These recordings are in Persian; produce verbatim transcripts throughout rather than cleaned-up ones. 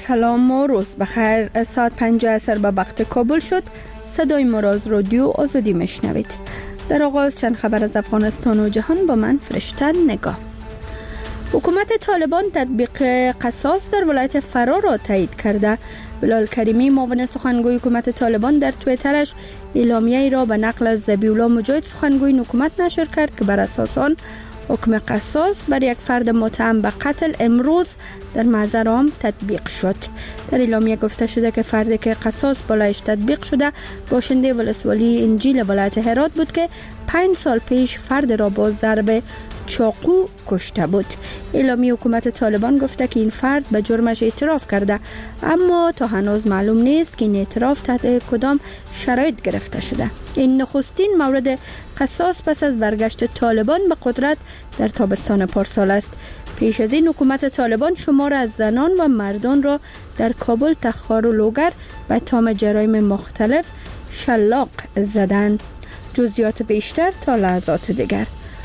سلام و روز بخیر. ساعت پنج عصر به وقت کابل شد. صدای ما را از رادیو آزادی میشنوید. در آغاز چند خبر از افغانستان و جهان با من فرشته نگاه. حکومت طالبان تطبیق قصاص در ولایت فرا را تایید کرده. بلال کریمی معاون سخنگوی حکومت طالبان در توییترش اعلامیه‌ای را به نقل از ذبیح‌الله مجاهد سخنگوی حکومت نشر کرد که بر اساس آن حکم قصاص بر یک فرد متهم به قتل امروز در محضر عام تطبیق شد. در اعلامیه گفته شده که فردی که قصاص بالایش تطبیق شده باشنده ولسوالی انجیل ولایت هرات بود که پنج سال پیش فرد را با ضرب چاقو کشته بود. اعلامیه حکومت طالبان گفته که این فرد به جرمش اعتراف کرده، اما تا هنوز معلوم نیست که این اعتراف تحت کدام شرایط گرفته شده. این نخستین مورد قصاص پس از برگشت طالبان به قدرت در تابستان پارسال است. پیش از این حکومت طالبان شمار از زنان و مردان را در کابل تخار و لوگر به اتهام جرایم مختلف شلاق زدند. جزئیات بیشتر تا لحظات دیگر.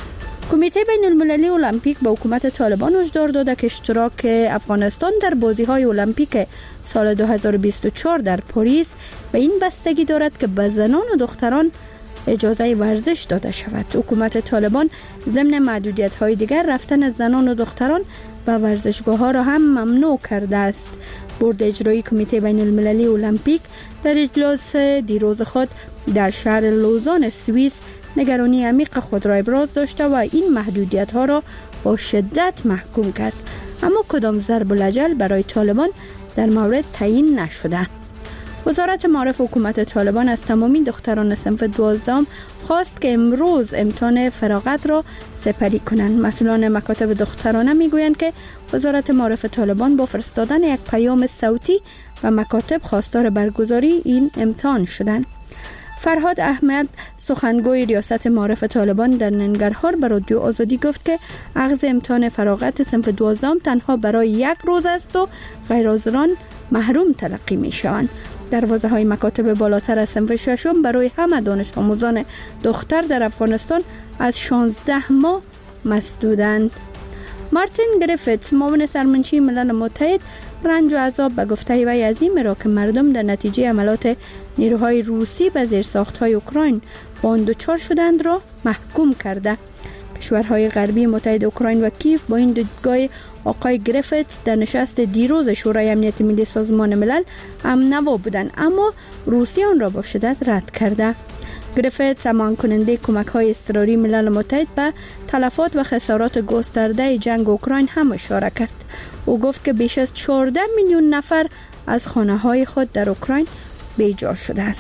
کمیته بین المللی المپیک به حکومت طالبان هشدار داده که اشتراک افغانستان در بازی‌های المپیک سال دو هزار و بیست و چهار در پاریس به این بستگی دارد که به زنان و دختران اجازه ورزش داده شود. حکومت طالبان ضمن محدودیت‌های دیگر رفتن زنان و دختران به ورزشگاه‌ها را هم ممنوع کرده است. بورد اجرایی کمیته بین المللی المپیک در اجلاس دیروز خود در شهر لوزان سوئیس نگرانی عمیق خود را ابراز داشته و این محدودیت ها را با شدت محکوم کرد، اما کدام ضرب الاجل برای طالبان در مورد تعیین نشده. وزارت معارف حکومت طالبان از تمامی دختران صنف دوازدهم خواست که امروز امتحان فراغت را سپری کنند. مسئولان مکاتب دخترانه میگویند که وزارت معارف طالبان با فرستادن یک پیام صوتی و مکاتب خواستار برگزاری این امتحان شدند. فرهاد احمد سخنگوی ریاست معارف طالبان در ننگرهار به رادیو آزادی گفت که اخذ امتحان فراغت صنف دوازدهم تنها برای یک روز است و غیرحاضران محروم تلقی می شوند. دروازه های مکاتب بالاتر از صنف ششم برای همه دانش آموزان دختر در افغانستان از شانزده ماه مسدودند. مارتین گریفیتس معاون سرمنشی ملل متحد رنج و عذاب به گفته وی عظیم را که مردم در نتیجه عملات نیروهای روسی به زیرساخت‌های اوکراین با آن دچار شدند را محکوم کرده. کشورهای غربی متحد اوکراین و کیف با این دیدگاه آقای گریفیتس در نشست دیروز شورای امنیت ملی سازمان ملل هم‌نوا بودند، اما روسیه آن را با شدت رد کرده. گریفیتس امان کننده کمک‌های اضطراری ملل متحد به تلفات و خسارات گسترده جنگ اوکراین هم اشاره کرد. او گفت که بیش از چهارده میلیون نفر از خانه‌های خود در اوکراین بیجا شدند.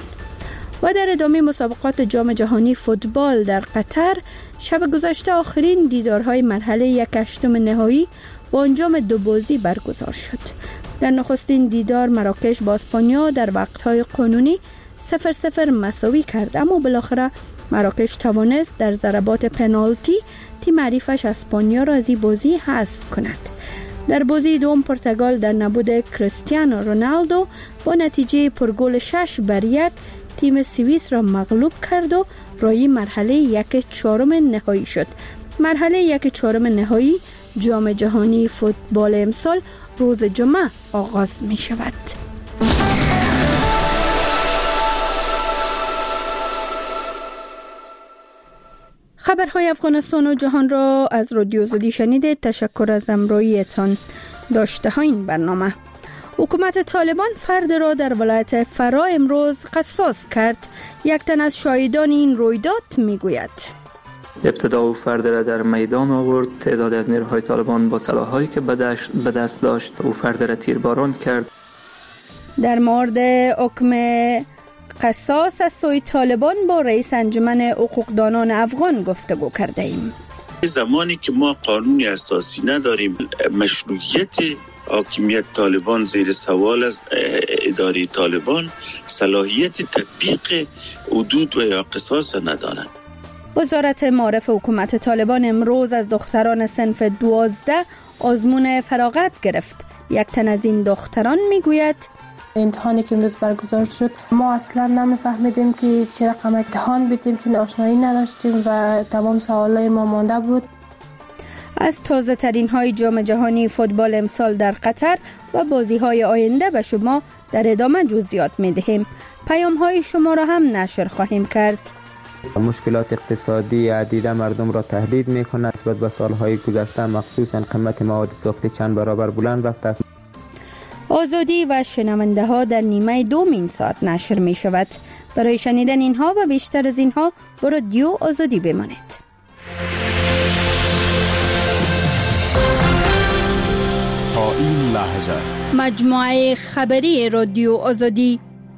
و در ادامه مسابقات جام جهانی فوتبال در قطر شب گذشته آخرین دیدارهای مرحله یک هشتم نهایی با انجام دو بازی برگزار شد. در نخستین دیدار مراکش با اسپانیا در وقت‌های قانونی صفر صفر مساوی کرد، اما بالاخره مراکش توانست در ضربات پنالتی تیم حریفش اسپانیا را از این بازی حذف کند. در بازی دوم پرتغال در نبود کریستیانو رونالدو با نتیجه پرگل شش بر یک تیم سوئیس را مغلوب کرد و راهی مرحله یک چهارم نهایی شد. مرحله یک چهارم نهایی جام جهانی فوتبال امسال روز جمعه آغاز می شود. خبرهای افغانستان و جهان را از رادیو آزادی شنیدید. تشکر از همراهیتان. داشته ها این برنامه. حکومت طالبان فرد را در ولایت فرا امروز قصاص کرد. یک تن از شاهدان این رویداد میگوید: ابتدا او فرد را در میدان آورد. تعداد از نیروهای طالبان با سلاح‌هایی که به دست داشت او فرد را تیرباران کرد. در مورد حکم قصاص از سوی طالبان با رئیس انجمن حقوقدانان افغان گفتگو کرده ایم. زمانی که ما قانون اساسی نداریم، مشروعیت حاکمیت طالبان زیر سوال است. اداره طالبان صلاحیت تطبیق حدود و یا قصاص ندارند. وزارت معارف حکومت طالبان امروز از دختران صنف دوازده آزمون فراغت گرفت. یک تن از این دختران میگوید: امتحانی که امروز برگزار شد ما اصلا نمیفهمیدیم که چه رقم امتحان بدیم، چون آشنایی نداشتیم و تمام سوالای ما مانده بود. از تازه ترین های جام جهانی فوتبال امسال در قطر و بازی های آینده به شما در ادامه جزئیات می دهیم. پیام های شما را هم نشر خواهیم کرد. مشکلات اقتصادی عدیده مردم را تهدید می کند. نسبت به سالهای گذشته مخصوصاً قیمت مواد ساختی چند برابر بلند رفته است. آزادی و شنونده ها در نیمه دومین ساعت نشر می شود. برای شنیدن اینها و بیشتر از اینها با رادیو آزادی بمانید. تا این لحظه مجموعه خبری رادیو آزادی.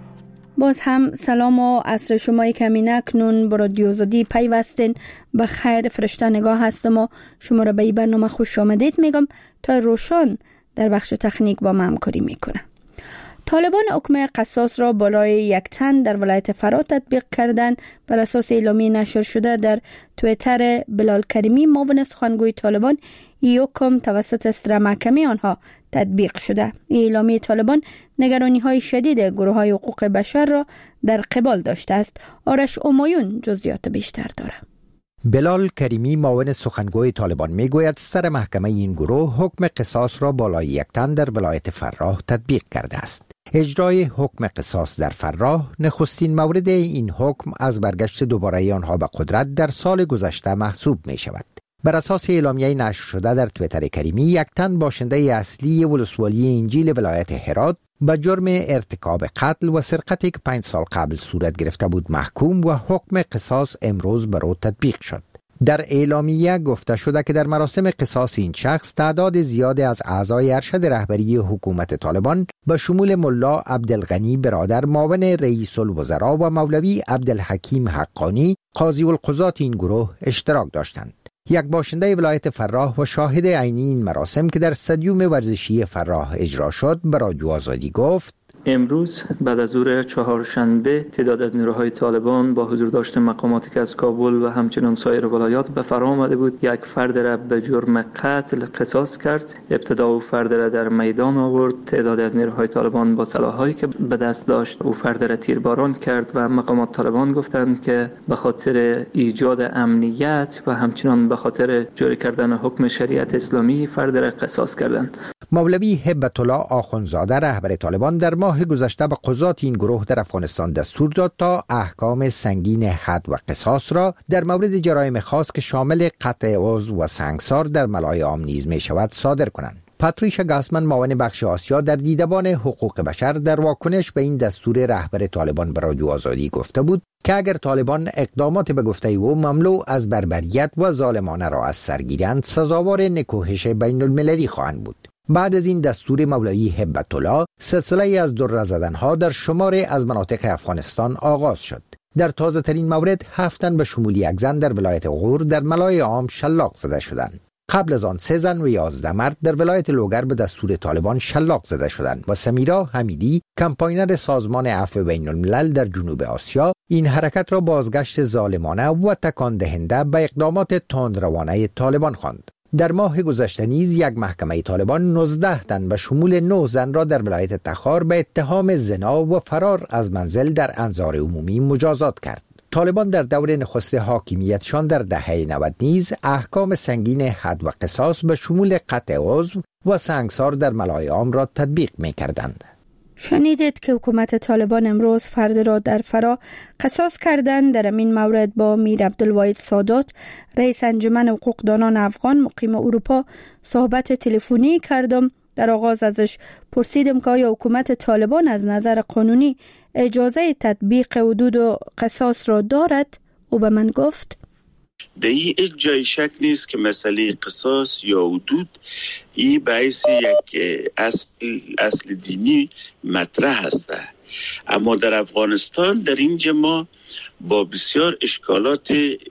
باز هم سلام و عصر شما کمینه اکنون با رادیو آزادی پیوستین. به خیر فرشته نگاه هستم و شما را به این برنامه خوش آمدید میگم. تا روشان در بخش تکنیک با من همکاری میکنه. طالبان حکم قصاص را بالای یک تن در ولایت فراه تطبیق کردند. بر اساس اعلامیه نشر شده در توییتر بلال کریمی معاون سخنگوی طالبان، این حکم توسط صدر محکمه آنها تطبیق شده. این اعلامیه طالبان نگرانی های شدید گروه های حقوق بشر را در قبال داشته است. آرش امایون جزئیات بیشتر دارد. بلال کریمی معاون سخنگوی طالبان میگوید صدر محکمه این گروه حکم قصاص را بالای یک تن در ولایت فراه تطبیق کرده است. اجرای حکم قصاص در فراه نخستین مورد این حکم از برگشت دوباره آنها به قدرت در سال گذشته محسوب می شود. بر اساس اعلامیه نشر شده در توییتر کریمی، یک تن باشنده اصلی ولسوالی انجیل ولایت هرات با جرم ارتکاب قتل و سرقتی که پنج سال قبل صورت گرفته بود محکوم و حکم قصاص امروز بر او تطبیق شد. در اعلامیه گفته شده که در مراسم قصاص این شخص تعداد زیادی از اعضای ارشد رهبری حکومت طالبان به شمول ملا عبدالغنی برادر معاون رئیس الوزراء و مولوی عبدالحکیم حقانی قاضی القضات این گروه اشتراک داشتند. یک باشنده ولایت فراه و شاهد عینی این مراسم که در استادیوم ورزشی فراه اجرا شد به رادیو آزادی گفت: امروز بعد از ظهر چهارشنبه تعداد از نیروهای طالبان با حضور داشت مقاماتی که از کابل و همچنین سایر ولایات به فرا آمده بود، یک فرد را به جرم قتل قصاص کرد. ابتدا او فرد را در میدان آورد. تعداد از نیروهای طالبان با سلاحایی که به دست داشت او فرد را تیرباران کرد و مقامات طالبان گفتند که به خاطر ایجاد امنیت و همچنین به خاطر جاری کردن حکم شریعت اسلامی فرد را قصاص کردند. مولوی هبت الله آخوندزاده رهبر طالبان در ماه گذشته به قضات این گروه در افغانستان دستور داد تا احکام سنگین حد و قصاص را در مورد جرایم خاص که شامل قطع عضو و سنگسار در ملای عام نیز می شود صادر کنند. پاتریشا گاسمن معاون بخش آسیا در دیدبان حقوق بشر در واکنش به این دستور رهبر طالبان به رادیو آزادی گفته بود که اگر طالبان اقدامات به گفته او مملو از بربریت و ظالمانه را از سر گیرند، سزاوار نکوهش بین المللی خواهند بود. بعد از این دستور مولوی هبت الله، سلسله از دره زدنها در شمار از مناطق افغانستان آغاز شد. در تازه ترین مورد هفت تن به شمول یک زن در ولایت غور در ملای عام شلاق زده شدند. قبل از آن سه زن و یازده مرد در ولایت لوگر به دستور طالبان شلاق زده شدند و سمیرا حمیدی، کمپاینر سازمان عفو بین الملل در جنوب آسیا، این حرکت را بازگشت ظالمانه و تکان دهنده به اقدامات تندروانه طالبان خواند. در ماه گذشته نیز یک محکمه طالبان نوزده تن به شمول نه زن را در ولایت تخار به اتهام زنا و فرار از منزل در انظار عمومی مجازات کرد. طالبان در دور نخست حاکمیتشان در دهه نود نیز احکام سنگین حد و قصاص به شمول قطع عضو و سنگسار در ملای عام را تطبیق می کردند. شنیدید که حکومت طالبان امروز فرد را در فرا قصاص کردند. در این مورد با میر عبدالواحد سادات، رئیس انجمن حقوقدانان افغان مقیم اروپا، صحبت تلفنی کردم. در آغاز ازش پرسیدم که آیا حکومت طالبان از نظر قانونی اجازه تطبیق حدود و قصاص را دارد؟ او به من گفت: در این هیچ جای شک نیست که مسئله قصاص یا حدود این باعث یک اصل, اصل دینی مطرح است. اما در افغانستان در اینجا ما با بسیار اشکالات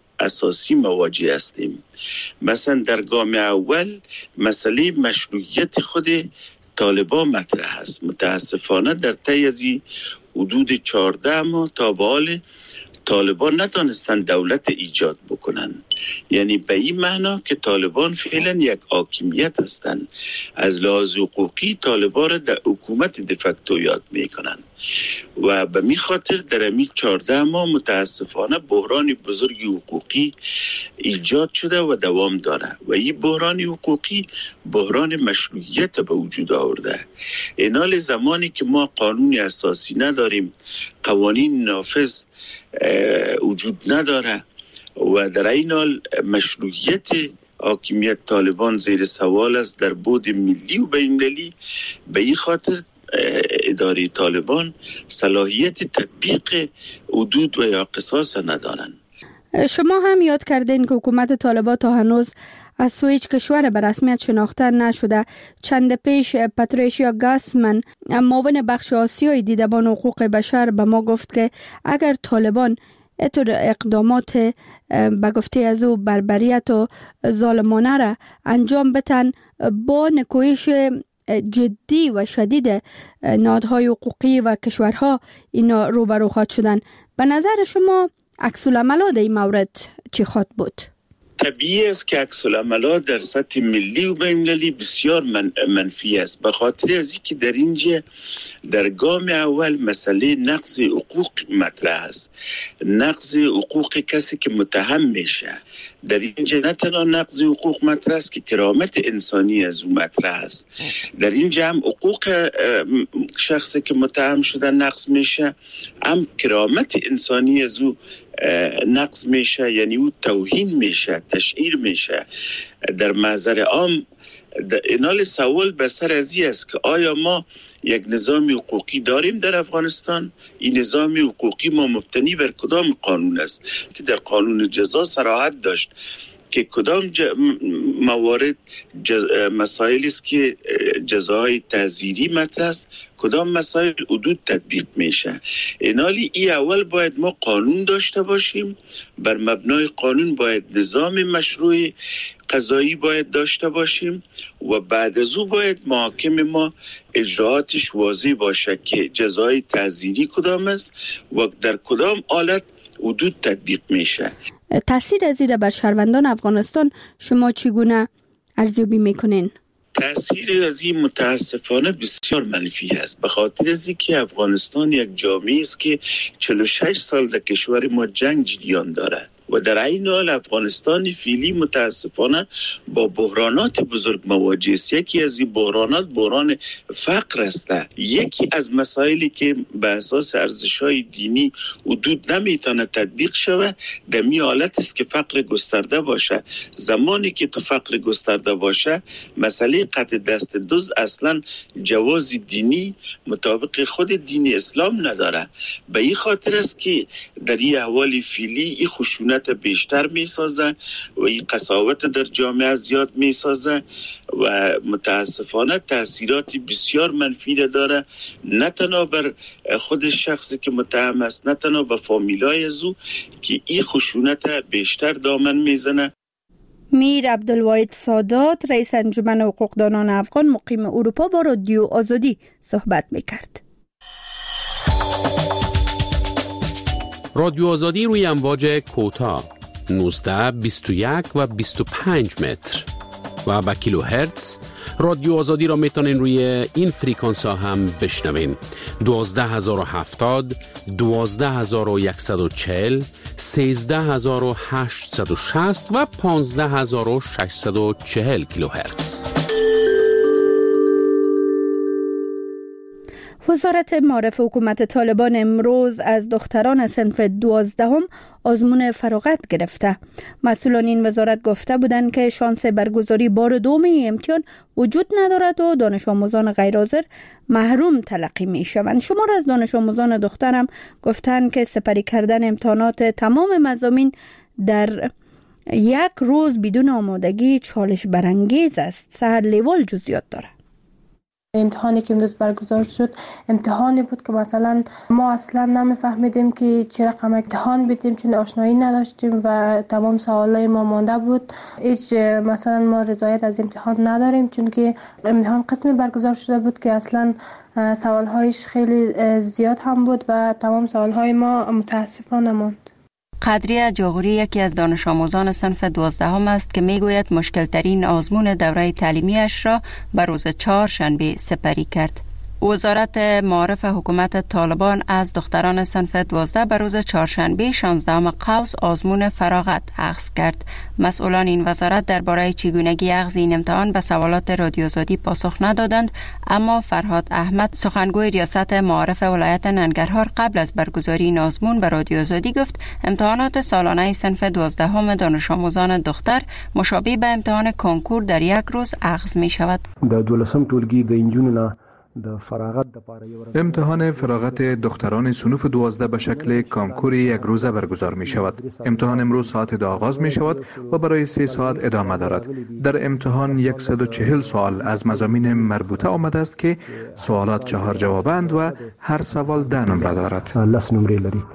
اساسی مواجه هستیم. مثلا در گام اول مسئله مشروعیت خود طالبان مطرح است. متاسفانه در طی از حدود چهارده ماه تا به حال طالبان نتانستن دولت ایجاد بکنن. یعنی به این معنا که طالبان فعلا یک حاکمیت هستند. از لحاظ حقوقی طالبان را در حکومت دفکتو یاد میکنن و به می خاطر در امی چارده ماه متاسفانه بحران بزرگ حقوقی ایجاد شده و دوام داره و این بحران حقوقی بحران مشروعیت به وجود آورده. اینال زمانی که ما قانون اساسی نداریم، قوانین نافذ وجود نداره و در این حال مشروعیت حاکمیت طالبان زیر سوال است در بعد ملی و بین‌المللی، به این خاطر اداره طالبان صلاحیت تطبیق حدود و یا قصاص ندارند. شما هم یاد کردین که حکومت طالبان تا هنوز از سوی هیچ کشور به رسمیت شناخته نشده. چند پیش پاتریشیا گاسمن، معاون بخش آسیای دیدبان حقوق بشر، به ما گفت که اگر طالبان اتر اقدامات به گفته از او بربریت و ظالمانه را انجام بتن، با نکوهش جدی و شدید نهادهای حقوقی و کشورها اینا روبرو خواهد شدن. به نظر شما عکس العملات این مورد چی خواهد بود؟ طبیعی است که عکس العملات در سطح ملی و بین‌المللی بسیار من منفی است، به خاطر از اینکه در اینجا در گام اول مسئله نقض حقوق مطرح است. نقض حقوق کسی که متهم میشه در اینجا نه تنها نقض حقوق مطرح است که کرامت انسانی از او مطرح است. در اینجا هم حقوق شخصی که متهم شده نقض میشه، هم کرامت انسانی از او نقض میشه، یعنی او توهین میشه، تشهیر میشه. در محضر عام اینال سوال به سر ازی است که آیا ما یک نظام حقوقی داریم در افغانستان؟ این نظام حقوقی ما مبتنی بر کدام قانون است که در قانون جزا صراحت داشت که کدام ج... موارد جز... مسائلی است که جزاهای تعزیری مطرح است، کدام مسائل حدود تطبیق میشه. اینالی ای اول باید ما قانون داشته باشیم، بر مبنای قانون باید نظام مشروع قضایی باید داشته باشیم و بعد از او باید محاکم ما اجراعاتش واضح باشه که جزای تعزیری کدام است و در کدام حالت حدود تطبیق میشه. تاثیر از این بر شهروندان افغانستان شما چگونه ارزیابی میکنین؟ تأثیر از این متاسفانه بسیار منفی است، به خاطر از اینکه افغانستان یک جامعه است که چهل و شش سال در کشور ما جنگ جریان دارد و در این حال افغانستان فعلی متاسفانه با بحرانات بزرگ مواجه است. یکی از این بحرانات بحران فقر است. یکی از مسائلی که به اساس ارزش‌های دینی حدود نمیتونه تطبیق شود در می حالت است که فقر گسترده باشه. زمانی که تو فقر گسترده باشه، مسئله قطع دست دزد اصلا جواز دینی مطابق خود دین اسلام نداره. به این خاطر است که در این احوال فعلی این خشونت بیشتر می سازه و این قساوت در جامعه زیاد می سازه و متاسفانه تاثیرات بسیار منفی داره، نه تنها بر خود شخصی که متهم است، نه تنها به فامیلای از او که این خشونت بیشتر دامن میزنه. میر عبدالواحد سادات، رئیس انجمن حقوقدانان افغان مقیم اروپا، با رادیو آزادی صحبت میکرد. رادیو آزادی روی امواج کوتاه نوزده، بیست و یک و بیست و پنج متر و با کیلو هرتز. رادیو آزادی را میتونین روی این فریکانس ها هم بشنوین: دوازده هزار و هفتاد، دوازده هزار و صد و چهل، سیزده هزار و هشتصد و شصت و پانزده هزار و ششصد و چهل کیلو هرتز. وزارت معارف حکومت طالبان امروز از دختران صنف دوازدهم آزمون فراغت گرفته. مسئولان این وزارت گفته بودند که شانس برگزاری بار دوم امتحان وجود ندارد و دانش آموزان غیر حاضر محروم تلقی می شوند. شمار از دانش آموزان دخترم گفتند که سپری کردن امتحانات تمام مضامین در یک روز بدون آمادگی چالش برانگیز است. سحر لیوال جزئیات دارد. امتحانی که امروز برگزار شد امتحانی بود که مثلا ما اصلا نمیفهمیدیم که چه رقم امتحان بدیم، چون آشنایی نداشتیم و تمام سوالای ما مانده بود. هیچ مثلا ما رضایت از امتحان نداریم، چون که امتحان قسمی برگزار شده بود که اصلا سوالهایش خیلی زیاد هم بود و تمام سوالهای ما متاسفانه ماند. قدریه جاغوری یکی از دانش آموزان صنف دوازدهم است که میگوید مشکل ترین آزمون دوره تعلیمیش را به روز چهارشنبه سپری کرد. وزارت معارف حکومت طالبان از دختران صنف دوازده به روز چهارشنبه شانزدهم قوس آزمون فراغت اخذ کرد. مسئولان این وزارت درباره چگونگی اخذ این امتحان به سوالات رادیو آزادی پاسخ ندادند، اما فرهاد احمد سخنگوی ریاست معارف ولایت ننگرهار قبل از برگزاری این آزمون به رادیو آزادی گفت امتحانات سالانه صنف دوازدهم دانش آموزان دختر مشابه به امتحان کنکور در یک روز اخذ می شود. د دولسم ټولګي د انجونو امتحان فراغت دختران صنف دوازده به شکل کانکور یک روزه برگزار می شود. امتحان امروز ساعت دو آغاز می شود و برای سه ساعت ادامه دارد. در امتحان صد و چهل سوال از مضامین مربوطه آمده است که سوالات چهار جوابند و هر سوال ده نمره دارد. لس نمره لري.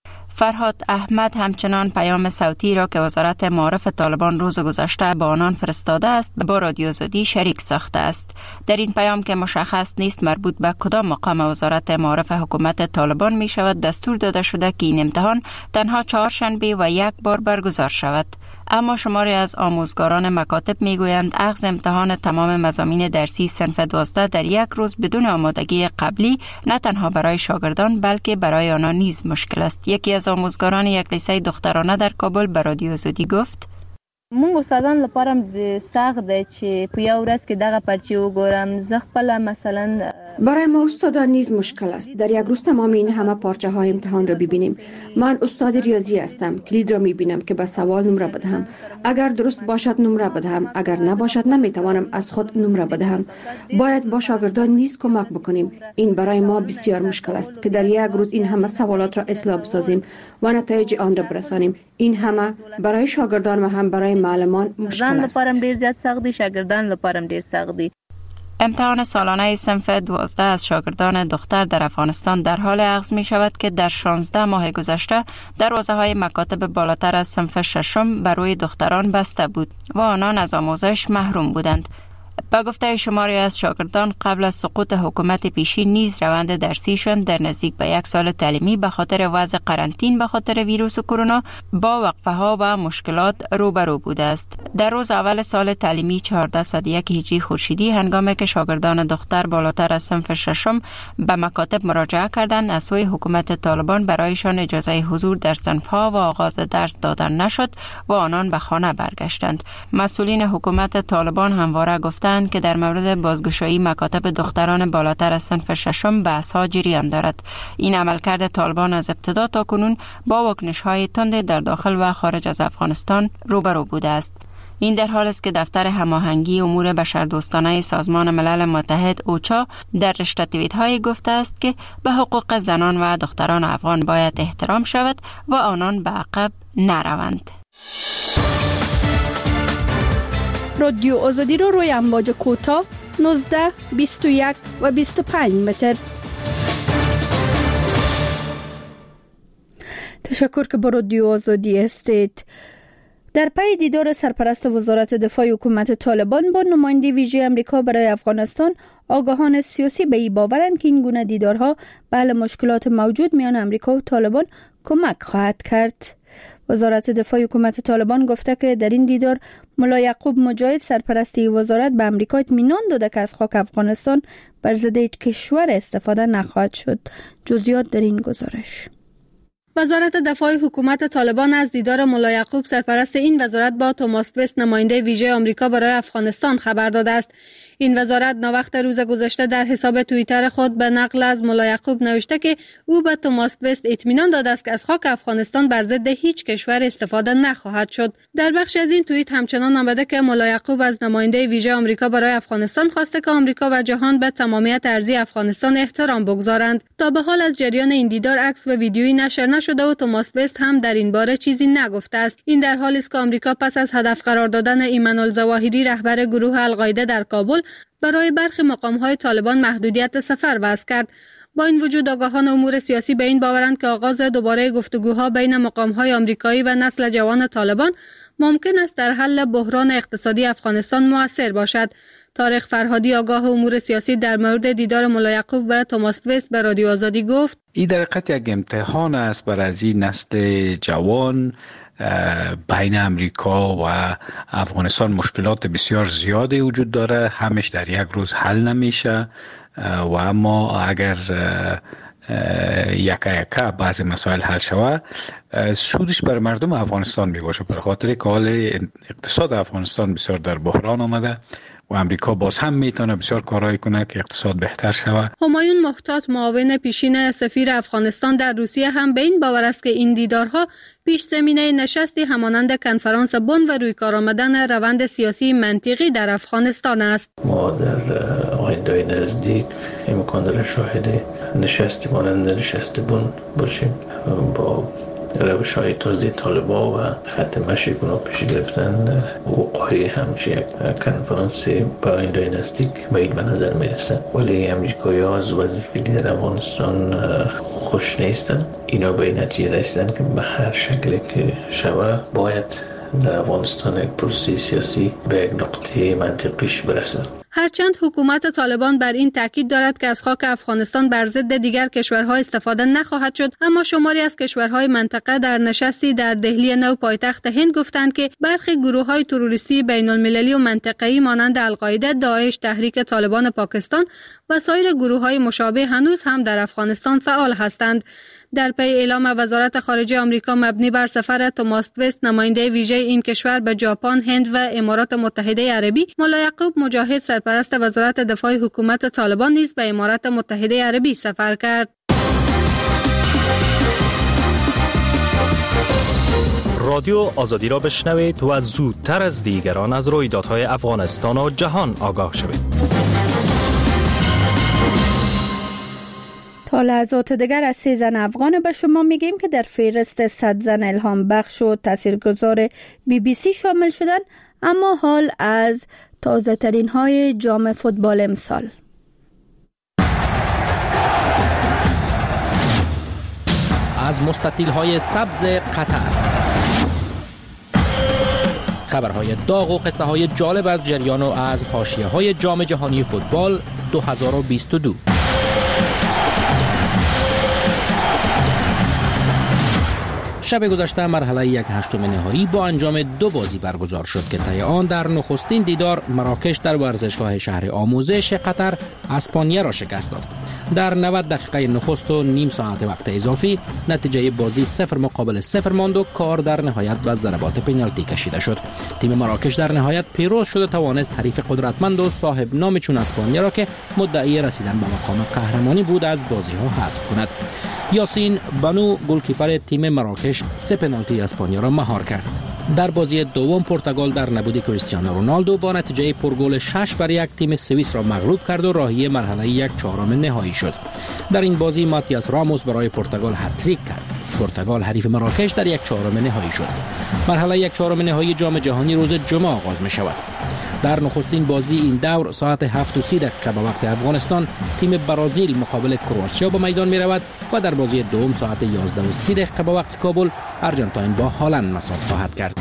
فرهاد احمد همچنان پیام صوتی را که وزارت معارف طالبان روز گذشته به آنان فرستاده است با رادیو آزادی شریک ساخته است. در این پیام که مشخص نیست مربوط به کدام مقام وزارت معارف حکومت طالبان می شود دستور داده شده که این امتحان تنها چهارشنبه و یک بار برگزار شود. اما شماری از آموزگاران مکاتب می گویند اخذ امتحان تمام مضامین درسی صنف دوازده در یک روز بدون آمادگی قبلی نه تنها برای شاگردان بلکه برای آنها نیز مشکل است. یکی از آموزگاران یک لیسه دخترانه در کابل به رادیو آزادی گفت مونږ استادان لپاره سخت دی چې په یو ورځ کې دغه پرچې وګورم. زه خپله مثلا برای ما استادان نیز مشکل است در یک روز تمام این همه پارچه های امتحان را ببینیم. من استاد ریاضی هستم، کلید را میبینم که به سوال نمره بدهم. اگر درست باشد نمره بدهم، اگر نباشد نمیتوانم از خود نمره بدهم. باید با شاگردان نیز کمک بکنیم. این برای ما بسیار مشکل است که در یک روز این همه سوالات را اصلاح بسازیم و نتایج آن را برسانیم. این همه برای شاگردان و هم برای معلمان مشکل است. لپاره ډیر زیات سخت دي، شاگردان لپاره ډیر سخت دي. امتحان سالانه صنف دوازده از شاگردان دختر در افغانستان در حال اخذ می شود که در شانزده ماه گذشته دروازه های مکاتب بالاتر از صنف ششم بر روی دختران بسته بود و آنان از آموزش محروم بودند. با گفته شماری از شاگردان قبل از سقوط حکومت پیشین نیز روند درسیشان در نزدیک به یک سال تعلیمی به خاطر وضع قرنطین به خاطر ویروس کرونا با وقفه ها و مشکلات روبرو بوده است. در روز اول سال تعلیمی چهارصد و یک هجری خورشیدی هنگامی که شاگردان دختر بالاتر از صنف ششم به مکاتب مراجعه کردند از سوی حکومت طالبان برایشان اجازه حضور در صنف‌ها و آغاز درس دادن نشد و آنان به خانه برگشتند. مسئولین حکومت طالبان همواره گفتند که در مورد بازگشایی مکاتب دختران بالاتر از صنف ششم بحث‌ها جریان دارد. این عملکرد طالبان از ابتدا تا کنون با واکنش‌های تند در داخل و خارج از افغانستان روبرو بوده است. این در حال است که دفتر هماهنگی امور بشردوستانه سازمان ملل متحد اوچا در رشته توییت‌های گفته است که به حقوق زنان و دختران افغان باید احترام شود و آنان به عقب نروند. رادیو آزادی رو روی امواج کوتاه نوزده، بیست و یک و بیست و پنج متر. تشکر که با رادیو آزادی هستید. در پی دیدار سرپرست وزارت دفاع حکومت طالبان با نماینده ویژه امریکا برای افغانستان، آگاهان سیاسی به این باورند که این گونه دیدارها به حل مشکلات موجود میان امریکا و طالبان کمک خواهد کرد. وزارت دفاع حکومت طالبان گفته که در این دیدار ملا یعقوب مجاهد سرپرستی وزارت به امریکا اطمینان داده که از خاک افغانستان بر ضد هیچ کشور استفاده نخواهد شد. جزئیات در این گزارش. وزارت دفاع حکومت طالبان از دیدار ملا یعقوب سرپرست این وزارت با توماس وست نماینده ویژه آمریکا برای افغانستان خبر داده است. این وزارت ناوقت روز گذشته در حساب توییتر خود به نقل از ملا یعقوب نوشته که او به توماس وست اطمینان داده است که از خاک افغانستان بر ضد هیچ کشور استفاده نخواهد شد. در بخش از این توییت همچنان آمده که ملا یعقوب از نماینده ویژه آمریکا برای افغانستان خواسته که آمریکا و جهان به تمامیت ارضی افغانستان احترام بگذارند. تا به حال از جریان این دیدار عکس و ویدیویی نشر نشده و توماس وست هم در این باره چیزی نگفته است. این در حالی است که آمریکا پس از هدف قرار دادن ایمان الظواهری رهبر گروه القاعده در کابل برای برخی مقام‌های طالبان محدودیت سفر وضع کرد. با این وجود آگاهان امور سیاسی به این باورند که آغاز دوباره گفتگوها بین مقام‌های آمریکایی و نسل جوان طالبان ممکن است در حل بحران اقتصادی افغانستان مؤثر باشد. طارق فرهادی آگاه امور سیاسی در مورد دیدار ملا یعقوب و توماس وست به رادیو آزادی گفت: این در حقیقت یک امتحان است برای از این نسل جوان. بین امریکا و افغانستان مشکلات بسیار زیادی وجود داره، همش در یک روز حل نمیشه و اما اگر یکا یکا بعضی مسائل حل شود سودش بر مردم افغانستان می باشه، به خاطر که حال اقتصاد افغانستان بسیار در بحران آمده و امریکا باز هم میتونه بسیار کارایی کنه که اقتصاد بهتر شود. همایون محتاط معاون پیشین سفیر افغانستان در روسیه هم به این باور است که این دیدارها پیش زمینه نشستی همانند کنفرانس بن و روی کار آمدن روند سیاسی منطقی در افغانستان است. ما در آینده نزدیک امکان داره شاهد نشستی مانند نشست بن باشیم با روش‌های تازه طالبان و خط مشی کنه پیش گرفتن وقوعی همچه یک کنفرانس با آینده نزدیک بعید به نظر میرسه، ولی امریکایی‌ها از وضعیت در افغانستان خوش نیستن. اینا به این نتیجه رسیدن که به هر شکلی که شود باید در افغانستان یک پروسه سیاسی به یک نقطه منطقیش برسه. هرچند حکومت طالبان بر این تاکید دارد که از خاک افغانستان بر ضد دیگر کشورها استفاده نخواهد شد، اما شماری از کشورهای منطقه در نشستی در دهلی نو پایتخت هند گفتند که برخی گروه‌های تروریستی بین‌المللی و منطقه‌ای مانند القاعده، داعش، تحریک طالبان پاکستان و سایر گروه‌های مشابه هنوز هم در افغانستان فعال هستند. در پی اعلام وزارت خارجه آمریکا مبنی بر سفر توماس وست نماینده ویژه این کشور به ژاپن، هند و امارات متحده عربی، ملا یعقوب مجاهد سرپرست وزارت دفاع حکومت طالبان نیز به امارات متحده عربی سفر کرد. رادیو آزادی را بشنوید و زودتر از دیگران از رویدادهای افغانستان و جهان آگاه شوید. تا لحظات دیگر از سه زن افغان به شما میگیم که در فهرست صد زن الهام بخش و تاثیرگذار بی بی سی شامل شدن، اما حال از تازه ترین های جام فوتبال امسال. از مستطیل های سبز قطر، خبرهای داغ و قصه های جالب از جریان و از حاشیه های جام جهانی فوتبال دو هزار و بیست و دو. شب گذشته مرحله یک هشتم نهایی با انجام دو بازی برگزار شد که طی آن در نخستین دیدار مراکش در ورزشگاه شهر آموزش قطر اسپانیا را شکست داد. در نود دقیقه نخست و نیم ساعت وقت اضافی نتیجه بازی صفر مقابل صفر ماند و کار در نهایت به ضربات پنالتی کشیده شد. تیم مراکش در نهایت پیروز شد و توانست حریف قدرتمند و صاحب نام چون اسپانیا را که مدعی رسیدن به مقام قهرمانی بود از بازی ها حذف کند. یاسین بانو گلکیپر تیم مراکش سه پنالتی اسپانیا را مهار کرد. در بازی دوم پرتغال در نبود کریستیانو رونالدو با نتیجه پرگل شش بر یک تیم سوئیس را مغلوب کرد و راهی مرحله یک چهارم نهایی شد. در این بازی ماتیاس راموس برای پرتغال هتریک کرد. پرتغال حریف مراکش در یک چهارم نهایی شد. مرحله یک چهارم نهایی جام جهانی روز جمعه آغاز می شود. در نخستین بازی این دور ساعت هفت و سی دقیقه به وقت افغانستان تیم برزیل مقابل کرواتیا به میدان می رود و در بازی دوم ساعت یازده و سی دقیقه به وقت کابل ارژانتین با هلند مساف خواهد کرد.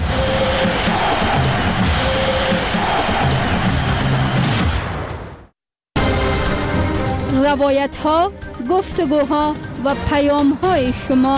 روایت ها، گفتگوها و پیام های شما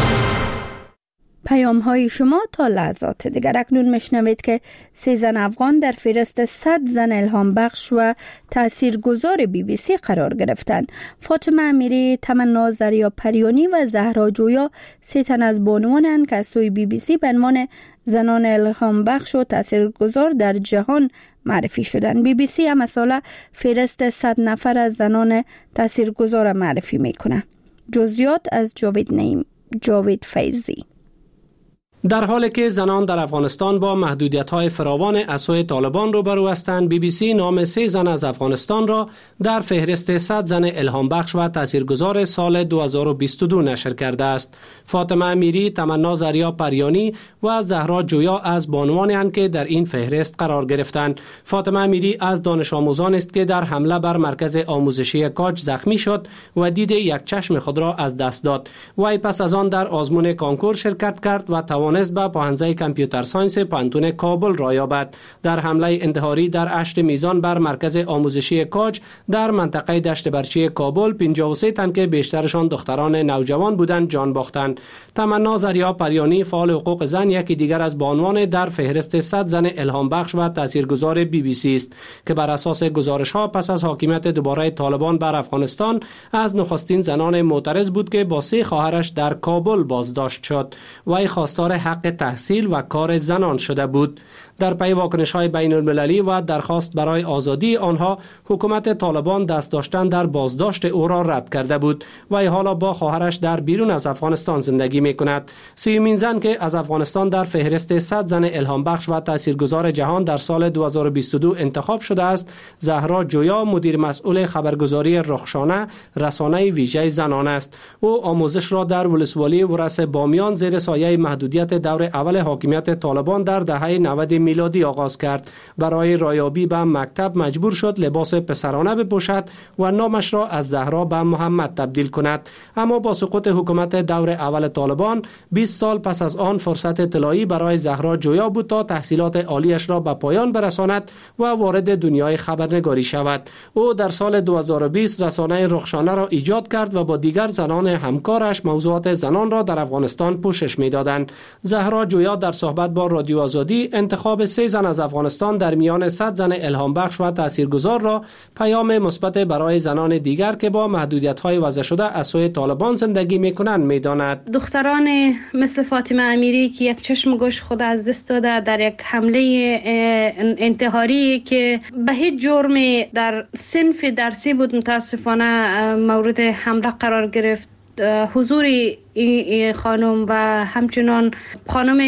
پیام های شما تا لحظات دیگر. اکنون میشنوید که سه زن افغان در فهرست صد زن الهام بخش و تاثیرگذار بی بی سی قرار گرفتند. فاطمه امیری، تمنا زریا پریانی و زهرا جویا سه تن از بانوانند که از سوی بی بی سی به عنوان زنان الهام بخش و تاثیرگذار در جهان معرفی شدند. بی بی سی هم مثلا فهرست صد نفر از زنان تاثیرگذار معرفی میکنه. جزئیات از جاوید نعیم، جاوید فیضی. در حالی که زنان در افغانستان با محدودیت‌های فراوان از سوی طالبان روبرو هستند، بی بی سی نام سه زن از افغانستان را در فهرست صد زن الهام بخش و تاثیرگذار سال دو هزار و بیست و دو نشر کرده است. فاطمه امیری، تمنا زریا پریانی و زهرا جویا از بانوانی اند که در این فهرست قرار گرفتند. فاطمه امیری از دانش آموزان است که در حمله بر مرکز آموزشی کاج زخمی شد و دید یک چشم خود را از دست داد. وی پس از آن در آزمون کانکور شرکت کرد و توانست به پوهنځی کامپیوتر ساینس پوهنتون کابل را یابد. در حمله انتحاری در اشت میزان بر مرکز آموزشی کاج در منطقه دشت برچی کابل پنجاه و سه تن که بیشترشان دختران نوجوان بودند جان باختند. تمنا زریا پریانی، فعال حقوق زن، یکی دیگر از بانوان در فهرست صد زن الهام بخش و تاثیرگذار بی بی سی است که بر اساس گزارش ها پس از حاکمیت دوباره طالبان بر افغانستان از نخستین زنان معترض بود که با سه خواهرش در کابل بازداشت شد. وی خواستار حق تحصیل و کار زنان شده بود. در پی واکنش‌های بین المللی و درخواست برای آزادی آنها، حکومت طالبان دست داشتن در بازداشت او را رد کرده بود و حالا با خواهرش در بیرون از افغانستان زندگی می‌کند. سیومین زن که از افغانستان در فهرست صد زن الهام بخش و تاثیرگذار جهان در سال دو هزار و بیست و دو انتخاب شده است، زهرا جویا، مدیر مسئول خبرگزاری رخشانه، رسانه ویژه زنان است. او آموزش را در ولسوالی ورس بامیان زیر سایه محدودیت دور اول حاکمیت طالبان در دهه نود میلادی آغاز کرد. برای رایابی به مکتب مجبور شد لباس پسرانه بپوشد و نامش را از زهرا به محمد تبدیل کند. اما با سقوط حکومت دور اول طالبان بیست سال پس از آن فرصت طلایی برای زهرا جویا بود تا تحصیلات عالیش را به پایان برساند و وارد دنیای خبرنگاری شود. او در سال دو هزار و بیست رسانه رخشانه را ایجاد کرد و با دیگر زنان همکارش موضوعات زنان را در افغانستان پوشش می‌دادند. زهرا جویا در صحبت با رادیو آزادی انتخاب سه زن از افغانستان در میان صد زن الهام بخش و تاثیرگذار را پیام مثبت برای زنان دیگر که با محدودیت‌های وضع شده از سوی طالبان زندگی می‌کنند می‌داند. دختران مثل فاطمه امیری که یک چشم گوش خود از دست داده در یک حمله انتحاری که به هیچ جرمی در صنف درسی بود متاسفانه مورد حمله قرار گرفت، حضور این خانم و همچنان خانم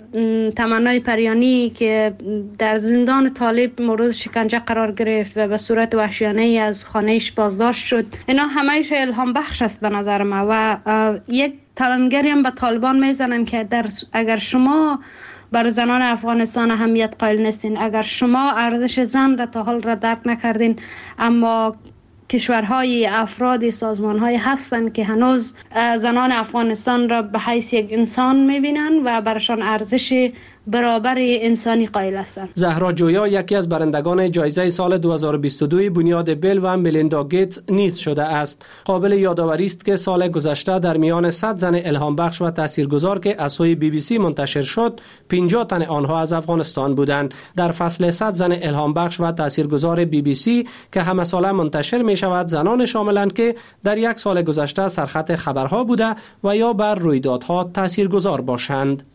تمنای پریانی که در زندان طالب مورد شکنجه قرار گرفت و به صورت وحشیانه از خانهش بازداشت شد، اینا همهش الهام بخش است به نظر ما و یک تلنگری هم به طالبان میزنن که در اگر شما بر زنان افغانستان اهمیت قائل نیستین، اگر شما ارزش زن را تا حال را درک نکردین، اما کشورهای افراد سازمانهای هستند که هنوز زنان افغانستان را به حیث یک انسان میبینن و برشان ارزش برابر انسانی قائل هستند. زهرا جویا یکی از برندگان جایزه سال دو هزار و بیست و دو بنیاد بیل و ملیندا گیتس نیز شده است. قابل یادآوری است که سال گذشته در میان صد زن الهام بخش و تاثیرگذار که از سوی بی بی سی منتشر شد، پنجاه تن آنها از افغانستان بودند. در فصل صد زن الهام بخش و تاثیرگذار بی بی سی که همه ساله منتشر می شود، زنان شاملند که در یک سال گذشته سرخط خبرها بوده و یا بر رویدادها تاثیرگذار باشند.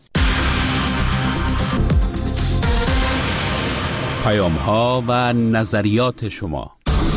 پیام ها و نظریات شما.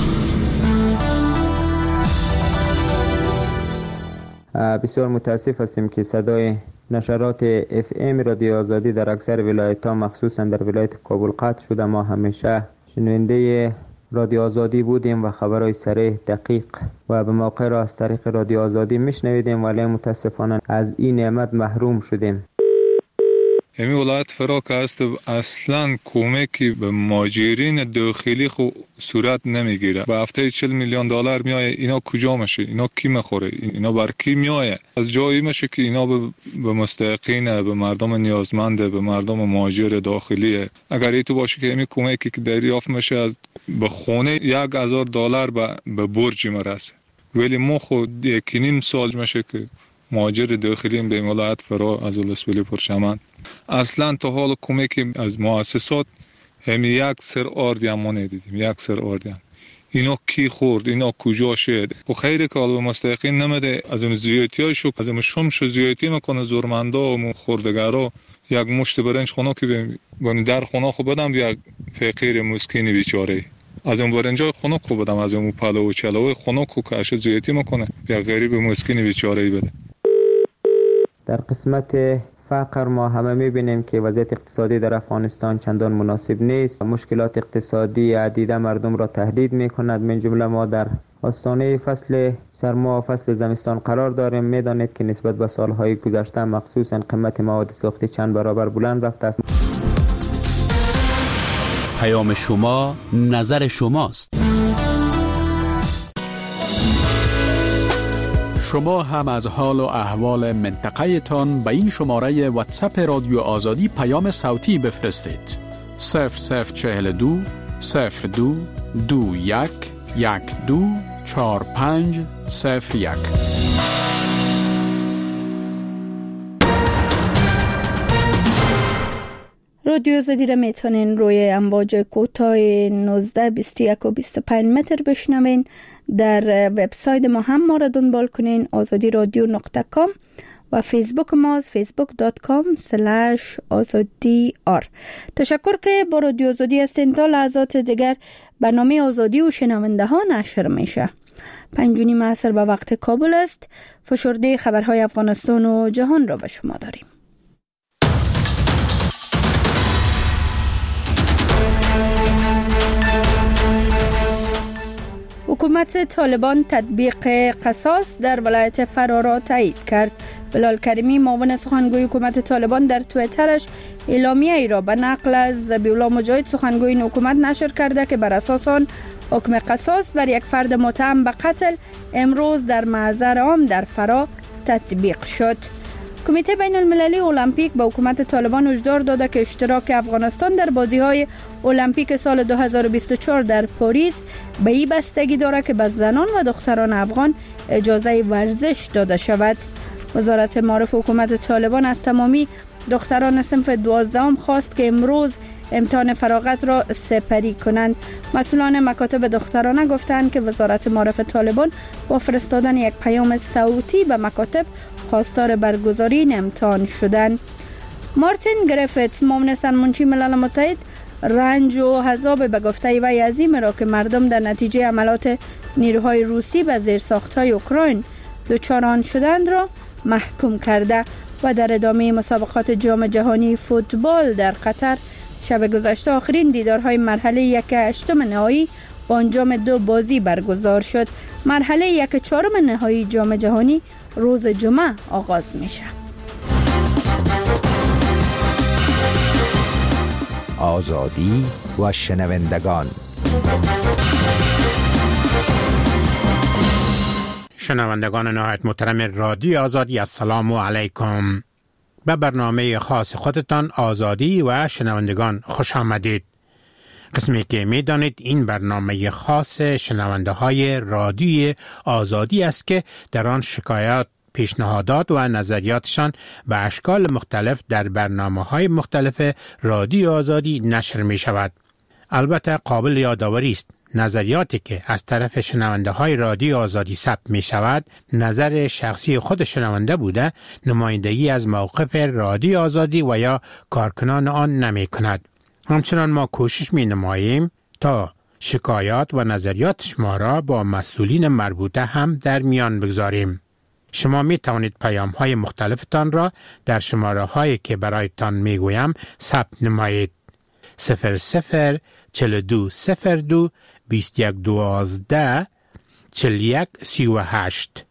بسیار متاسف هستیم که صدای نشرات اف ام رادیو آزادی در اکثر ولایت ها مخصوصا در ولایت کابل قطع شده. ما همیشه شنونده رادیو آزادی بودیم و خبرهای صریح، دقیق و به موقع را از طریق رادیو آزادی میشنویدیم، ولی متاسفانه از این نعمت محروم شدیم. همین ولایت فراک است اصلا کمکی به مهاجرین داخلی خو صورت نمیگیره. به هفته چهل میلیون دلار میایه، اینا کجا میشه؟ اینا کی میخوره؟ اینا بر کی میایه؟ از جایی میشه که اینا به, به مستحقین، به مردم نیازمند، به مردم مهاجر داخلیه. اگر ایتو باشه که همین کمکی که دریافت میشه از به خونه یک هزار دلار به, به برج مرسه، ولی ما خود یک نیم سال میشه که مهاجر داخلی به ولایت فرا از ولسوالی پرچمن اصلا تا حال کمکی از مؤسسات هم یک سر آردی هم ما ندیدیم. یک سر آردی هم اینا کی خورد؟ اینا کجا شد؟ و خیلی که به مستحقین نمیده. از اون زیادی های شو از اون شمش زیادی میکنه زورمندا و خوردگارا. یک مشت برنج خونه که به در خونه خو بدم یک فقیر مسکین بیچاره، از اون برنجای خونه خو بدم، از اون پلو و چلو خونه خو که اش زیادی میکنه یک غریب مسکین بیچاره بده. در قسمت فقر ما همه میبینیم که وضعیت اقتصادی در افغانستان چندان مناسب نیست. مشکلات اقتصادی عدیده مردم را تهدید میکند. من جمله ما در آستانه فصل سرما و فصل زمستان قرار داریم. میدانید که نسبت به سالهای گذشته مخصوصا قیمت مواد ساختی چند برابر بلند رفته است. پیام شما نظر شماست. شما هم از حال و احوال منطقه تان به این شماره واتساپ رادیو آزادی پیام صوتی بفرستید. صفر صفر چهل دو صفر دو دو یک یک دو چهار پنج صفر یک. رادیو آزادی را میتونین روی امواج کوتاه نوزده بیست و یک و بیست و پنج متر بشنوین. در وبسایت ما هم ما را دنبال کنین آزادی رادیو نقطه کام و فیسبوک ما فیسبوک دات کام سلش آزادی آر. تشکر که با رادیو آزادی هستین. تا لحظات دیگر برنامه آزادی و شنونده ها نشر میشه. پنج و نیم عصر به وقت کابل است. فشرده خبرهای افغانستان و جهان را به شما داریم. حکومت طالبان تطبیق قصاص در ولایت فرا را تایید کرد. بلال کریمی معاون سخنگوی حکومت طالبان در توییترش اعلامیه ای را به نقل از ذبیح الله مجاهد سخنگوی این حکومت نشر کرده که بر اساس آن حکم قصاص بر یک فرد متهم به قتل امروز در محضر عام در فرا تطبیق شد. کمیته بین المللی المپیک به حکومت طالبان هشدار داده که اشتراک افغانستان در بازی‌های المپیک سال دو هزار و بیست و چهار در پاریس به این بستگی دارد که به زنان و دختران افغان اجازه ورزش داده شود. وزارت معارف حکومت طالبان از تمامی دختران صنف دوازدهم خواست که امروز امتحان فراغت را سپری کنند. مسئولان مکاتب دخترانه گفتند که وزارت معارف طالبان با فرستادن یک پیام صوتی به مکاتب خواستار برگزاری این امتحان شدند. مارتین گریفیتس معاون سرمنشی ملل متحد رنج و عذاب به گفته وی عظیم را که مردم در نتیجه حملات نیروهای روسی به زیرساخت‌های اوکراین دچار آن شدند را محکوم کرده و در ادامه مسابقات جام جهانی فوتبال در قطر شب گذشته آخرین دیدارهای مرحله یک هشتم نهایی با انجام دو بازی برگزار شد. مرحله یک چهارم نهایی جام جهانی روز جمعه آغاز میشه. آزادی و شنوندگان. شنوندگان نهایت محترم رادیو آزادی، السلام علیکم. به برنامه خاص خودتان آزادی و شنوندگان خوش آمدید. قسمی که می دانید این برنامه خاص شنونده های رادیو آزادی است که در آن شکایات، پیشنهادات و نظریاتشان به اشکال مختلف در برنامه های مختلف رادیو آزادی نشر می شود. البته قابل یادآوری است نظریاتی که از طرف شنونده های رادیو آزادی ثبت می شود نظر شخصی خود شنونده بوده، نمایندگی از موقف رادیو آزادی و یا کارکنان آن نمی کند. همچنان ما کوشش می نماییم تا شکایات و نظریات شما را با مسئولین مربوطه هم در میان بگذاریم. شما می توانید پیام های مختلفتان را در شماره هایی که برایتان می گویم ثبت نمایید. صفر صفر چل دو صفر دو بیست یک دوازده چل یک سی و هشت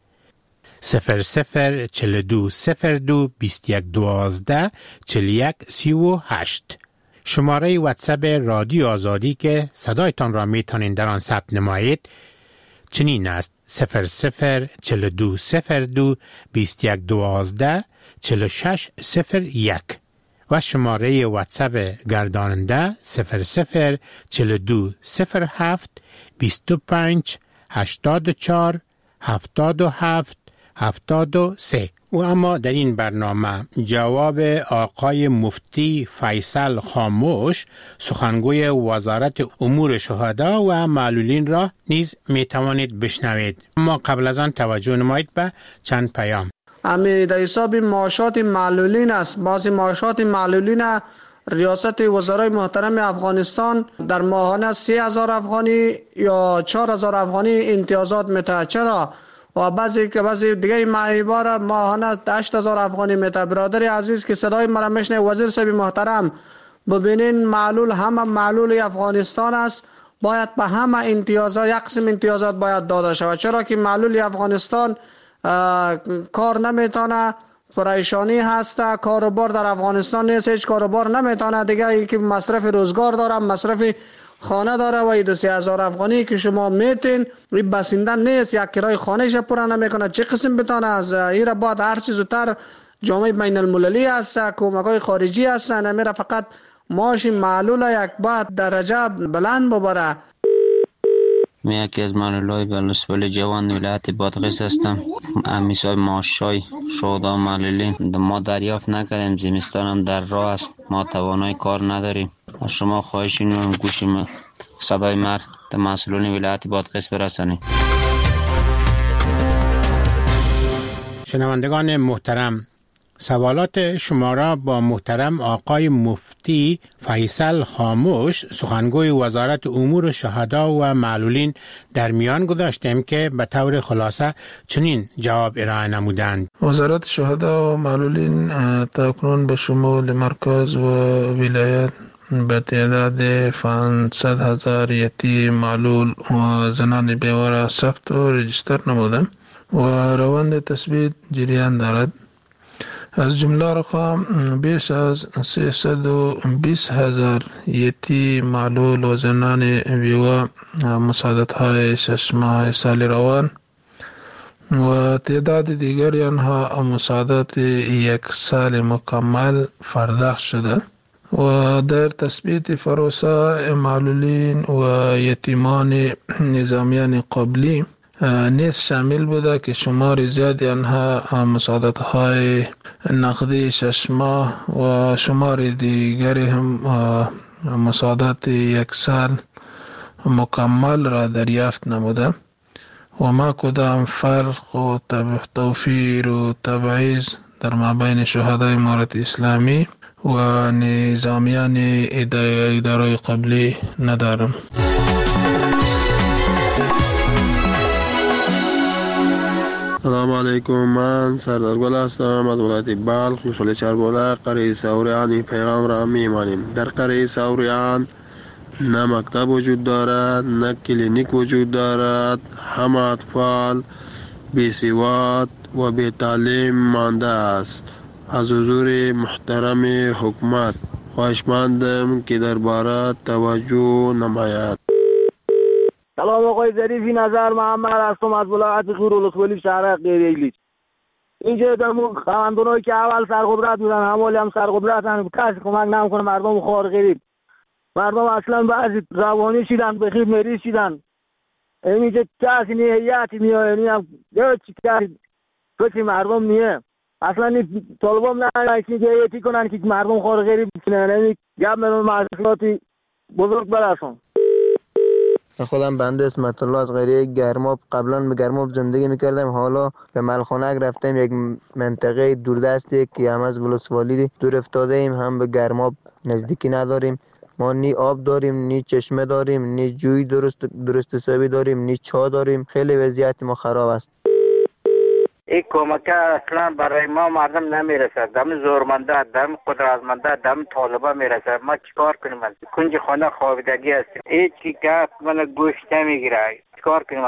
صفر صفر چل دو صفر دو بیست یک دوازده چل یک سی و هشت. شماره واتساپ رادیو آزادی که صدایتان را می توانید در آن ثبت نمایید چنین است: صفر صفر چل دو صفر دو بیست یک دوازده چل شش صفر یک و شماره واتساپ گرداننده صفر صفر چل دو صفر هفت بیست و پنج هشتاد و چهار هفتاد و هفت هفتاد و سه. و اما در این برنامه جواب آقای مفتی فیصل خاموش سخنگوی وزارت امور شهدا و معلولین را نیز می توانید بشنوید. اما قبل از آن توجه نمایید به چند پیام. امی در حساب معاشات معلولین است. بعضی معاشات معلولین ریاست وزرای محترم افغانستان در ماهانه سه هزار افغانی یا چهار هزار افغانی امتیازات میده. چرا؟ و بعضی که بعضی دیگه معیار ماهانه هشت هزار افغانی میته. برادر عزیز که صدای مرا میشنه، وزیر صاحب محترم ببینین معلول همه معلول افغانستان است، باید به همه امتیازات یک قسم امتیازات باید داده شود، چرا که معلول افغانستان کار نمیتونه، پریشانی هست، کاروبار در افغانستان نیست، هیچ کاروبار نمیتونه دیگه، ای که مصرف روزگار داره، مصرف خانه داره و این دو سه هزار افغانی که شما میتین این بسنده نیست، یک کرای خانهش پورا نمیکنه، چه قسم بتونه از این بعد هر چیز زودتر جامعه بین المللی است، کمک‌های خارجی هست، نمیره فقط معاش معلول یک بعد درجه بلند ببره. من یکی از معلولای بالنسبت جوان ولایت بادغیس هستم. امیسای معاشای شهدا معلولین ما دریافت نکردیم، زمستان هم در راه است، ما توانای کار نداریم. از شما خواهش می‌کنم گوش صدای مر به مسئولین ولایت بادغیس برسانید. شنوندگان محترم، سوالات شما را با محترم آقای مفتی فیصل خاموش، سخنگوی وزارت امور شهدا و معلولین در میان گذاشتیم که به طور خلاصه چنین جواب ارائه نمودند. وزارت شهدا و معلولین تاکنون به شمول مرکز و ولایت به تعداد پانصد هزار یتیم، معلول و زنان بیواره ثبت و رجیستر نموده و روند تثبیت جریان دارد. از جمله رقم بیش از سیصد و بیست هزار یتیم، معلول و زنان بیوه مساعدت های شش ماه سال روان و تعداد دیگری آنها مساعدت یک سال مکمل پرداخت شده و در تثبیت پروسه معلولین و یتیمان نظامیان قبلی نیز شامل بوده که شمار زیادی آنها مساعدت های نقدی شش ماه و شمار دیگری هم مساعدت یک سال مکمل را دریافت نموده و ما کدام فرق و توفیر و تبعیض در مابین شهدای امارت اسلامی و نظامیان اداره قبلی ندارم. سلام علیکم، من سردار گل هستم از ولایت بلخ، محل چربوله، قریه سوریان. پیغام را میمانیم. در قریه سوریان نه مکتب وجود دارد، نه کلینیک وجود دارد، همه اطفال بی سواد و بی تعلیم مانده است. از حضور محترم حکومت خواهشمندم که درباره توجه نماید. سلام آقای ظریفی، نظر محمد هستم از ولایت غور ولسوالی شهر غیریلیچ. اینجا دمون خواندونایی که اول سرقدرت بودن همالی هم سرقدرتن، کسی کمک نمیکنه مردم خوار غریب. مردم اصلا بعضی روانی شدن، بخیر مریض شدن. اینجا کسی نیه، هیئتی میاد، یعنی هم هیچ کسی کسی مردم نیه. اصلا این طالبان نه که هیئتی کنن که مردم خوار غریب بکنن. یعنی گپ من مسئولیتی بزرگ برسون. خودم بنده اسمت الله از قریه گرماب، قبلا به گرماب زندگی میکردم، حالا به ملخانک رفتم، یک منطقه دوردستی که هم از ولسوالی دور افتاده ایم، هم به گرماب نزدیکی نداریم. ما نی آب داریم، نی چشمه داریم، نی جوی درست درست حسابی داریم، نی چا داریم. خیلی وضعیت ما خراب است. این کمک اصلا برای ما مردم نمیرسد. دم زورمنده، دم قدرتمنده، دم طالبا میرسد. ما چیکار کنیم؟ کنج خانه خوابیدگی است. هیچ کی گپ من گوش نمیگیره. چیکار کنیم؟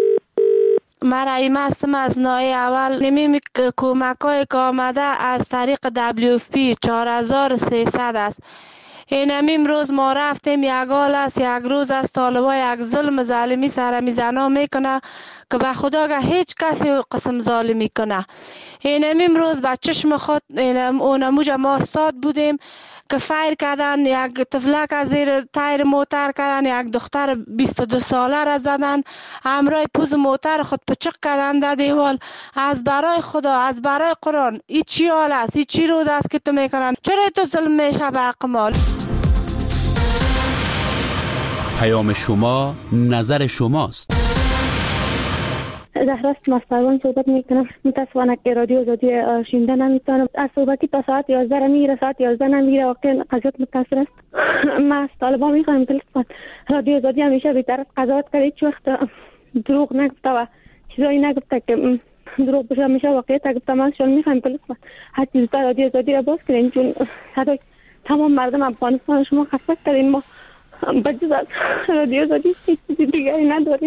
من رایمه هستم از نای اول. نمی کمک های که آمده از طریق دبلیو اف پی چهار هزار و سیصد است. این هم امروز ما رفتیم، یک حال است، یک روز از طالبا یک ظلم ظالمی سر میزنا میکنه که به خدا که هیچ کسی قسم ظالمی کنه. این هم امروز به چشم خود اونموج ما استاد بودیم که فایر کردن، یک طفلک از زیر تایر موتر کردن، یک دختر بیست و دو ساله را زدن، همراه پوز موتر خود پچق کردن در دیوال. از برای خدا، از برای قرآن، این چی حال است؟ این چی روز است که تو میکنن؟ چرا تو ظلم میشه به حق مال؟ پیام شما، نظر شماست. زهراست مستقیم صحبت میکنم. متاسفانه که رادیو آزادی شنیده نمیتونم. از صحبتی تا ساعت یازده میره، ساعت یازده نمیره. واقعا قضیت متاثر است. ما از طالبان میخوایم لطفا رادیو آزادی همیشه بی‌طرف قضاوت کنه، هیچ وقت دروغ نگفته و چیزایی نگفته که دروغ بشه، میشه واقعیت گفتم. من شما میخوایم پلیس هر چیز تا رادیو آزادی را باز کنین، چون صدای تمام مردم افغانستان شما خسته کردین. ما بجز از رادیو آزادی هیچ چیزی دیگری نداریم.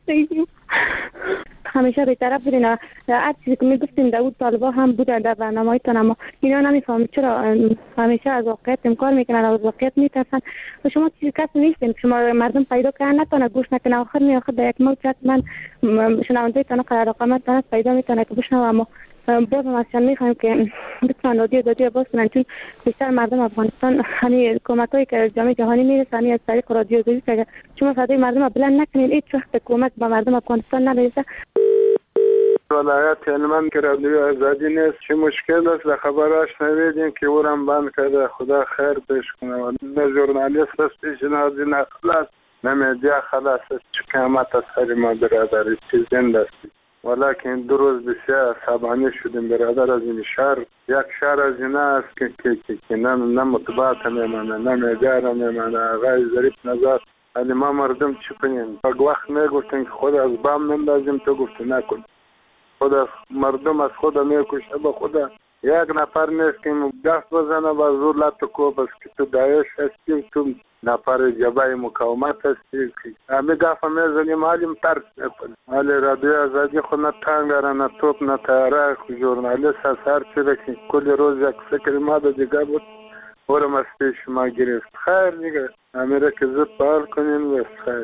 همیشه بی‌طرف بودین، هر چیزی که میگفتین داود طالبا هم بودن در برنامه‌هایتان، اما اینا نمیفهمید چرا همیشه از واقعیت انکار میکنن، از واقعیت میترسن. و شما چیزی کسی نیستین، شما مردم پیدا کردن نتونه گوش نکنه. آخر می آخر در یک موقع من شنونده تان قرار قامت تان پیدا میتونه که بشنوه، اما باز ما اصلا میخوایم که بتونن رادیو آزادی باز کنن، چون بیشتر مردم افغانستان همین کمکایی که جامعه جهانی میرسه از طریق رادیو آزادی که شما صدای مردم بلند نکنین، هیچ وقت کمک به مردم افغانستان نرسه. ولایت هلمند که رادیو آزادی نیست، چه مشکل است؟ به خبراش نویدیم که اورم بند کرده. خدا خیر پیش کنه. نه ژورنالیست است پیشنهادی نه خلاص، نه میدیا خلاص است. چه قیامت از سر ما برادری چیز زنده است. ولیکن دو روز بسیار عصبانی شدیم برادر. از این شهر یک شهر از این است که که که, که نه نه مطبوعات میمانه، نه میدیا را میمانه. آقای ظریف نظر ولی ما مردم چی کنیم؟ یک وقت میگفتن که خود از بام نندازیم، تو گفتی نکن. خود از مردم از خود میکشه به خدا. یک نفر نیست که دست بزنه با زور لط کوب است که تو داعش هستی، تو نفر جبهه مقاومت هستی. همه گفت میزنیم حالیم ترس میکنیم. ولی رادیو آزادی خود نه تانگ داره، نه توپ، نه تیاره. ژورنالیست از هر چی که کل روز یک فکر ما ده دیگه بود ورم از پیش ما گرفت. خیر دیگه امیره که زود بحال کنیم و خیر.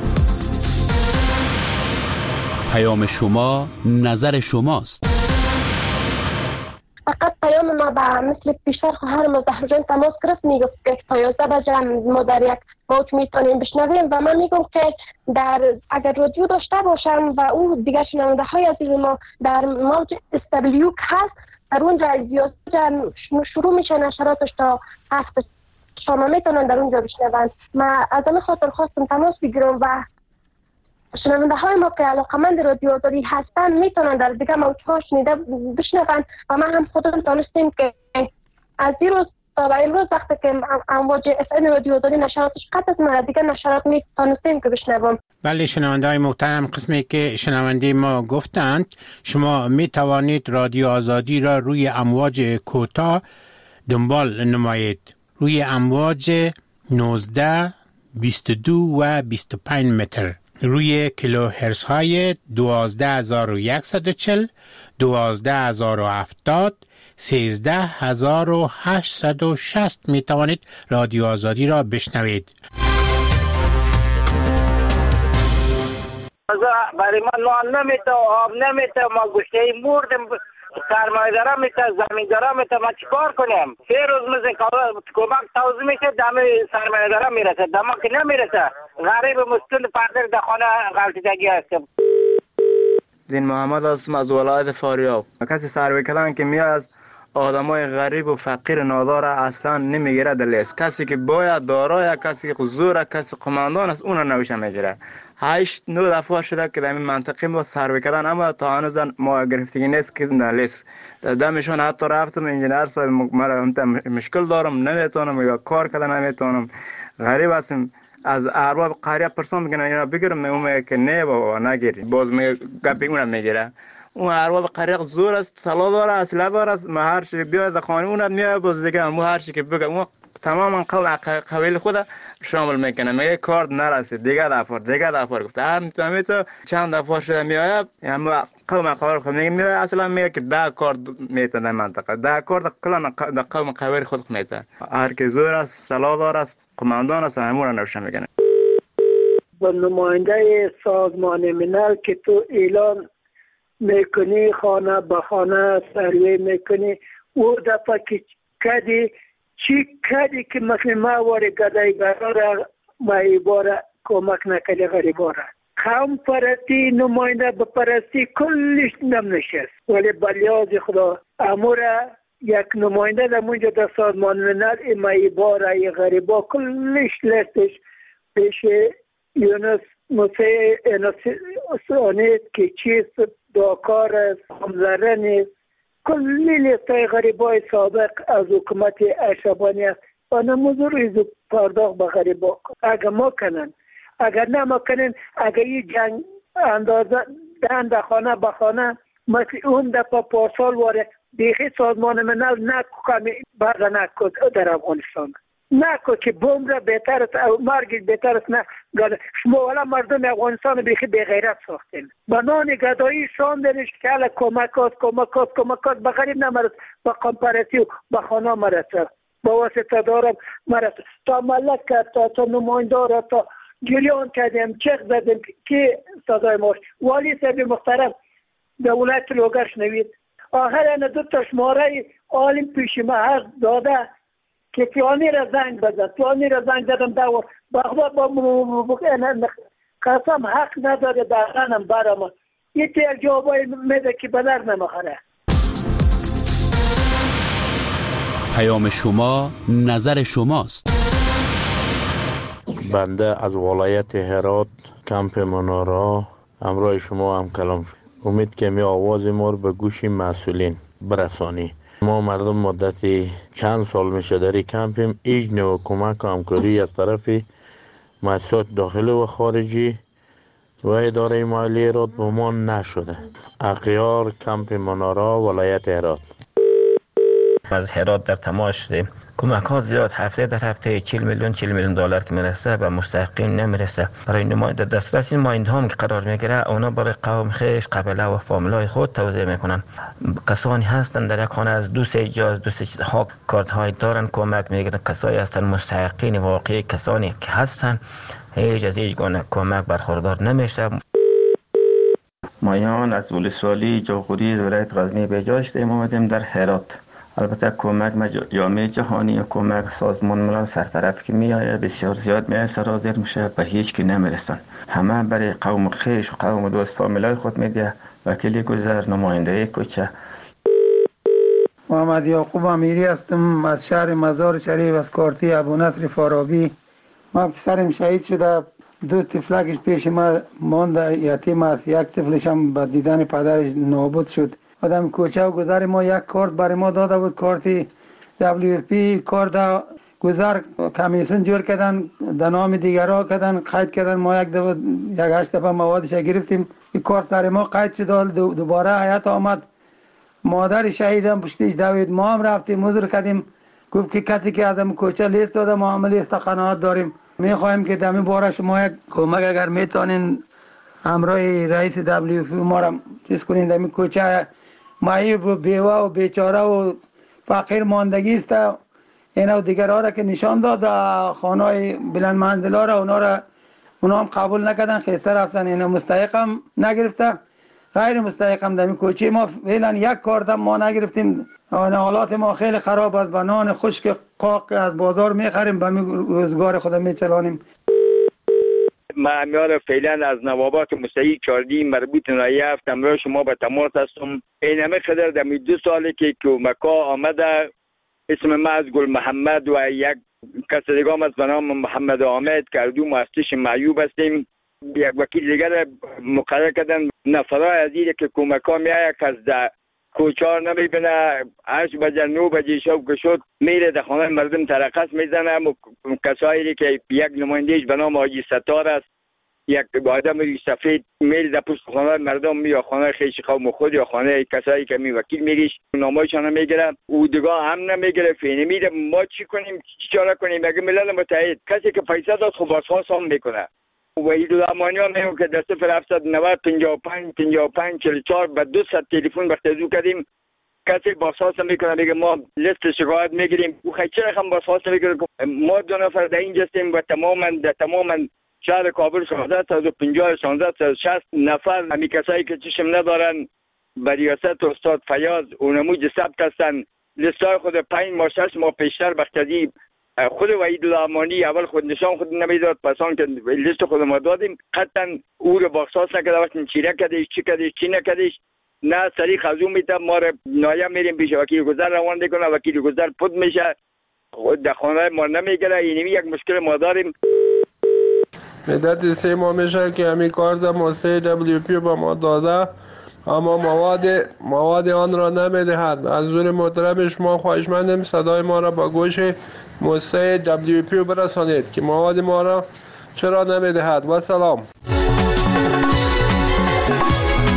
پیام شما نظر شماست. فقط پیام ما به مثل پیشتر خواهر مظهر جان تماس گرفت، میگفت که تا یازده بجه ما در یک موج میتونیم بشنویم و من میگم که در اگر رادیو داشته باشن و او دیگر شنونده های عزیز ما در موج اس دبلیو هست، در اونجا زیاد شروع میشه نشراتش تا هفت شما میتونن در اونجا بشنون. ما از این خاطر خواستم تماس بگیرم و شنونده های ما که علاقمند رادیو آزادی هستن میتونن در دیگه موجها شنیده بشنون و ما هم خودمون دانستیم که از این روز تا به امروز وقتی که امواج اف ام رادیو آزادی نشراتش قطع از ما دیگه نشرات میتونستیم که بشنویم. بله شنونده های محترم، قسمی که شنونده ما گفتند شما می توانید رادیو آزادی را روی امواج کوتاه دنبال نمایید، روی امواج نوزده، بیست و دو و بیست و پنج متر، روی کیلو هرتز های دوازده هزار و صد و چهل، دوازده هزار و هفتاد، سیزده هزار و هشتصد و شصت می توانید رادیو آزادی را بشنوید. برای ما نان نمیته، آب نمیته، ما گوشته مردم، سرمایه‌دارا میته، زمیندارا میته، ما چیکار کنیم؟ سه روز مثل کمک توزیع میشه، دم سرمایه‌دارا میرسه، دم که نمیرسه. غریب مستون پردر در خانه غلطیدگی هستم. دین محمد هستم از ولایت فاریاب. کسی سروی کردن که میاد از آدمای غریب و فقیر نادار اصلا نمیگیره دلیست. کسی که باید دارای، کسی که زور، کسی قماندان است اون نوشه میگیره. هشت نو دفعه شده که در این منطقه ما سروی کردن اما تا هنوز ما گرفتگی نیست که دلیست. دمشون حتی رفتم انجینر صاحب مرا مشکل دارم نمیتونم یا کار کردن نمیتونم. غریب هستم. از ارباب قریه پرسان میگن اینا بگیرم، میگم که نه بابا نگیری، باز میگه گپی اونم میگیره. اون ارباب قریه زور است، سلا داره، اسلحه داره، ما هر چی بیاد خانه اونم میاد باز دیگه مو هر چی که بگه اون تماما قول قبیل خود شامل میکنه. میگه کارت نرسید دیگه دفعه دیگه دفعه گفته هر میتونه تو چند دفعه شده میاد اما قوم قبیل خود میگه میاد اصلا میگه که ده کارت میتونه منطقه ده کارت کلا د قوم قبیل خود میتونه. هر کی زور است، سلا داره، قماندان است، همون نوشه میکنه. با نماینده سازمان ملل که تو اعلان میکنی خانه به خانه سروی میکنی، او دفعه که کدی چی کدی که مثل ما واره گدای براره ما ایباره کمک نکلی غریباره. قوم پرستی نماینده بپرستی کلش نم نشست، ولی بلیاز خدا اموره یک نماینده در منجا در سازمان ملل ما ایباره غریبا کلش لستش پیش یونس موسی انسانیت که چیست داکار است، همزره نیست، کلی لیستای غریبای سابق از حکومت اشربانی است و نموزو ریزو پرداخت به غریبا. اگر ما کنن، اگر نه ما کنن، اگر این جنگ اندازه دهند خانه به خانه مثل اون دفعه پارسال واره بیخی سازمان ملل نکو بعد نکو در افغانستان نکو که بوم را بهتر است مرگ بهتر است. نه شما والا مردم افغانستان بیخی به غیرت ساختین با نان گدایی شاندنش که حالا کمکات کمکات کمکات به غریب نمرد با کمپاراتیو به خانه مرسد با واسطه دارم مرسد تا ملک کرد تا, تا نمایندار تا جریان کردیم چک زدیم که صدای ماش والی صاحب محترم دولت لوگرش نوید آخر این دو تا شماره عالم پیش ما حق داده که فلانی را زنگ بزد فلانی را زنگ زدم دو بخدا با قسم حق نداره دارنم برام یه تیر جوابای میده که بدر نمخره. پیام شما نظر شماست. بنده از ولایت هرات کمپ منارا همراه شما هم کلام شد. امید که می آواز ما رو به گوش مسئولین برسانی. ما مردم مدتی چند سال میشه در کمپیم هیچ نوع کمک و همکاری از طرف مؤسسات داخلی و خارجی و اداره مالی هرات به ما نشده. اغیار کمپ منارا ولایت هرات. از هرات در تماس شدیم. کمک ها زیاد هفته در هفته چهل میلیون چهل میلیون دلار که میرسه به مستحقین نمیرسه. برای نماینده دسترس این مایند هم که قرار میگیره اونا برای قوم خیش قبیله و فامیلای خود توزیع میکنن. کسانی هستن در یک خانه از دو سه جا دو سه ها کارت های دارن کمک میگیرن. کسایی هستن مستحقین واقعی کسانی که هستن هیچ از هیچ گونه کمک برخوردار نمیشه. مایان از ولسوالی جاغوری ولایت غزنی به جا شدیم اومدیم در هرات. البته کمک جامعه جهانی و کمک سازمان ملل سرطرف که میآید بسیار زیاد میآید سرازیر میشه به هیچ کی نمیرسن. همه برای قوم خیش و قوم دوست فامیلای خود میده. وکیل گذر نماینده کوچه. محمد یعقوب امیری هستم از شهر مزار شریف از کارتی ابو نصر فارابی. ما پسرم شهید شده دو طفلکش پیش ما مانده یتیم است. یک طفلش هم با دیدن پدرش نابود شد. آدم کوچه و گذر ما یک کارت برای ما داده بود کارتی دبلیو پی کارت گذر کمیسیون جور کردن در نام دیگرها کردن قید کردن ما یک دو یک هشت دفعه موادش گرفتیم این کارت سر ما قید شد دو دوباره حیات آمد مادر شهیدم پشتیش دوید ما هم رفتیم حضور کردیم گفت که کسی که آدم کوچه لیست داده ما هم لیست قناعت داریم میخوایم که دمی باره شما یک کمک اگر میتونین همراه رئیس دبلیو پی ما را چیز کنین دمی کوچه معیوب و بیوه و بیچاره و فقیر ماندگی است. اینا و دیگرها را که نشان داد خانه‌های بلند منزلا را اونا را اونا هم قبول نکردن خیسته رفتن. اینا مستحق هم نگرفته غیر مستحق هم دمی کوچه ما فعلا یک کارت هم ما نگرفتیم. حالات ما خیلی خراب است. نان خشک قاق از بازار میخریم به روزگار خود میچلانیم. معمیار فعلا از نوابات مستحق چاردی مربوط نایفت امروز شما به تماس هستم. این همه خدر دمی دو ساله که کمکا آمده اسم ما از گل محمد و یک کس دیگه هم از به نام محمد آمد که دو مؤسسش معیوب هستیم. یک وکیل دیگر مقرر کردن نفرای از اینه که کمکا میایه کس در کوچار نمیبینه هشت بجه نو بجه شب که شد میره در خانه مردم ترقص میزنه. کسایی که یک نمایندهش به نام حاجی ستار است یک آدم سفید میل در پشت خانه مردم یا خانه خیش قوم خود یا خانه کسایی که می وکیل میگیش نامایشان نمیگیره او دیگه هم نمیگیره فینه میده. ما چی کنیم چی چاره کنیم؟ اگه ملل متحد کسی که پیسه داد خب بازخواست هم میکنه. وحید الامانی ها میگم که در صفر هفتصد و نود پنجاه و پنج پنجاه و پنج چهل و چهار به دو صد تلفن بختزو کردیم کسی بازخواست میکنه میگه ما لیست شکایت میگیریم. او خیلی چه رقم بازخواست میکنه؟ ما دو نفر در اینجا هستیم و تماما در تماما شهر کابل شانزده و پنجاه شانزده و شصت نفر همی کسایی که چشم ندارن به ریاست استاد فیاض اونموج ثبت هستن. لیستای خود پنج ماه شش ماه پیشتر بختزی خود وحید الامانی اول خود نشان خود نمیداد پسان که لیست خود ما دادیم قطعا او رو بازخواست نکرده وقتی چی کردیش چی کردیش چی نکردیش نه سریع خزو میتب ما رو نایم میریم پیش وکیل گذر روان میکنه وکیل گذر پود میشه در خانه ما نمیگره. اینمی یک مشکل ما داریم. مدت سه ماه میشه که همین کارت موسسه دبلیو پی با ما داده اما مواد مواد آن را نمیدهد. از حضور محترم شما خواهشمندم صدای ما را با گوش موسسه دبلیو پی برسانید که مواد ما را چرا نمیدهد. و سلام.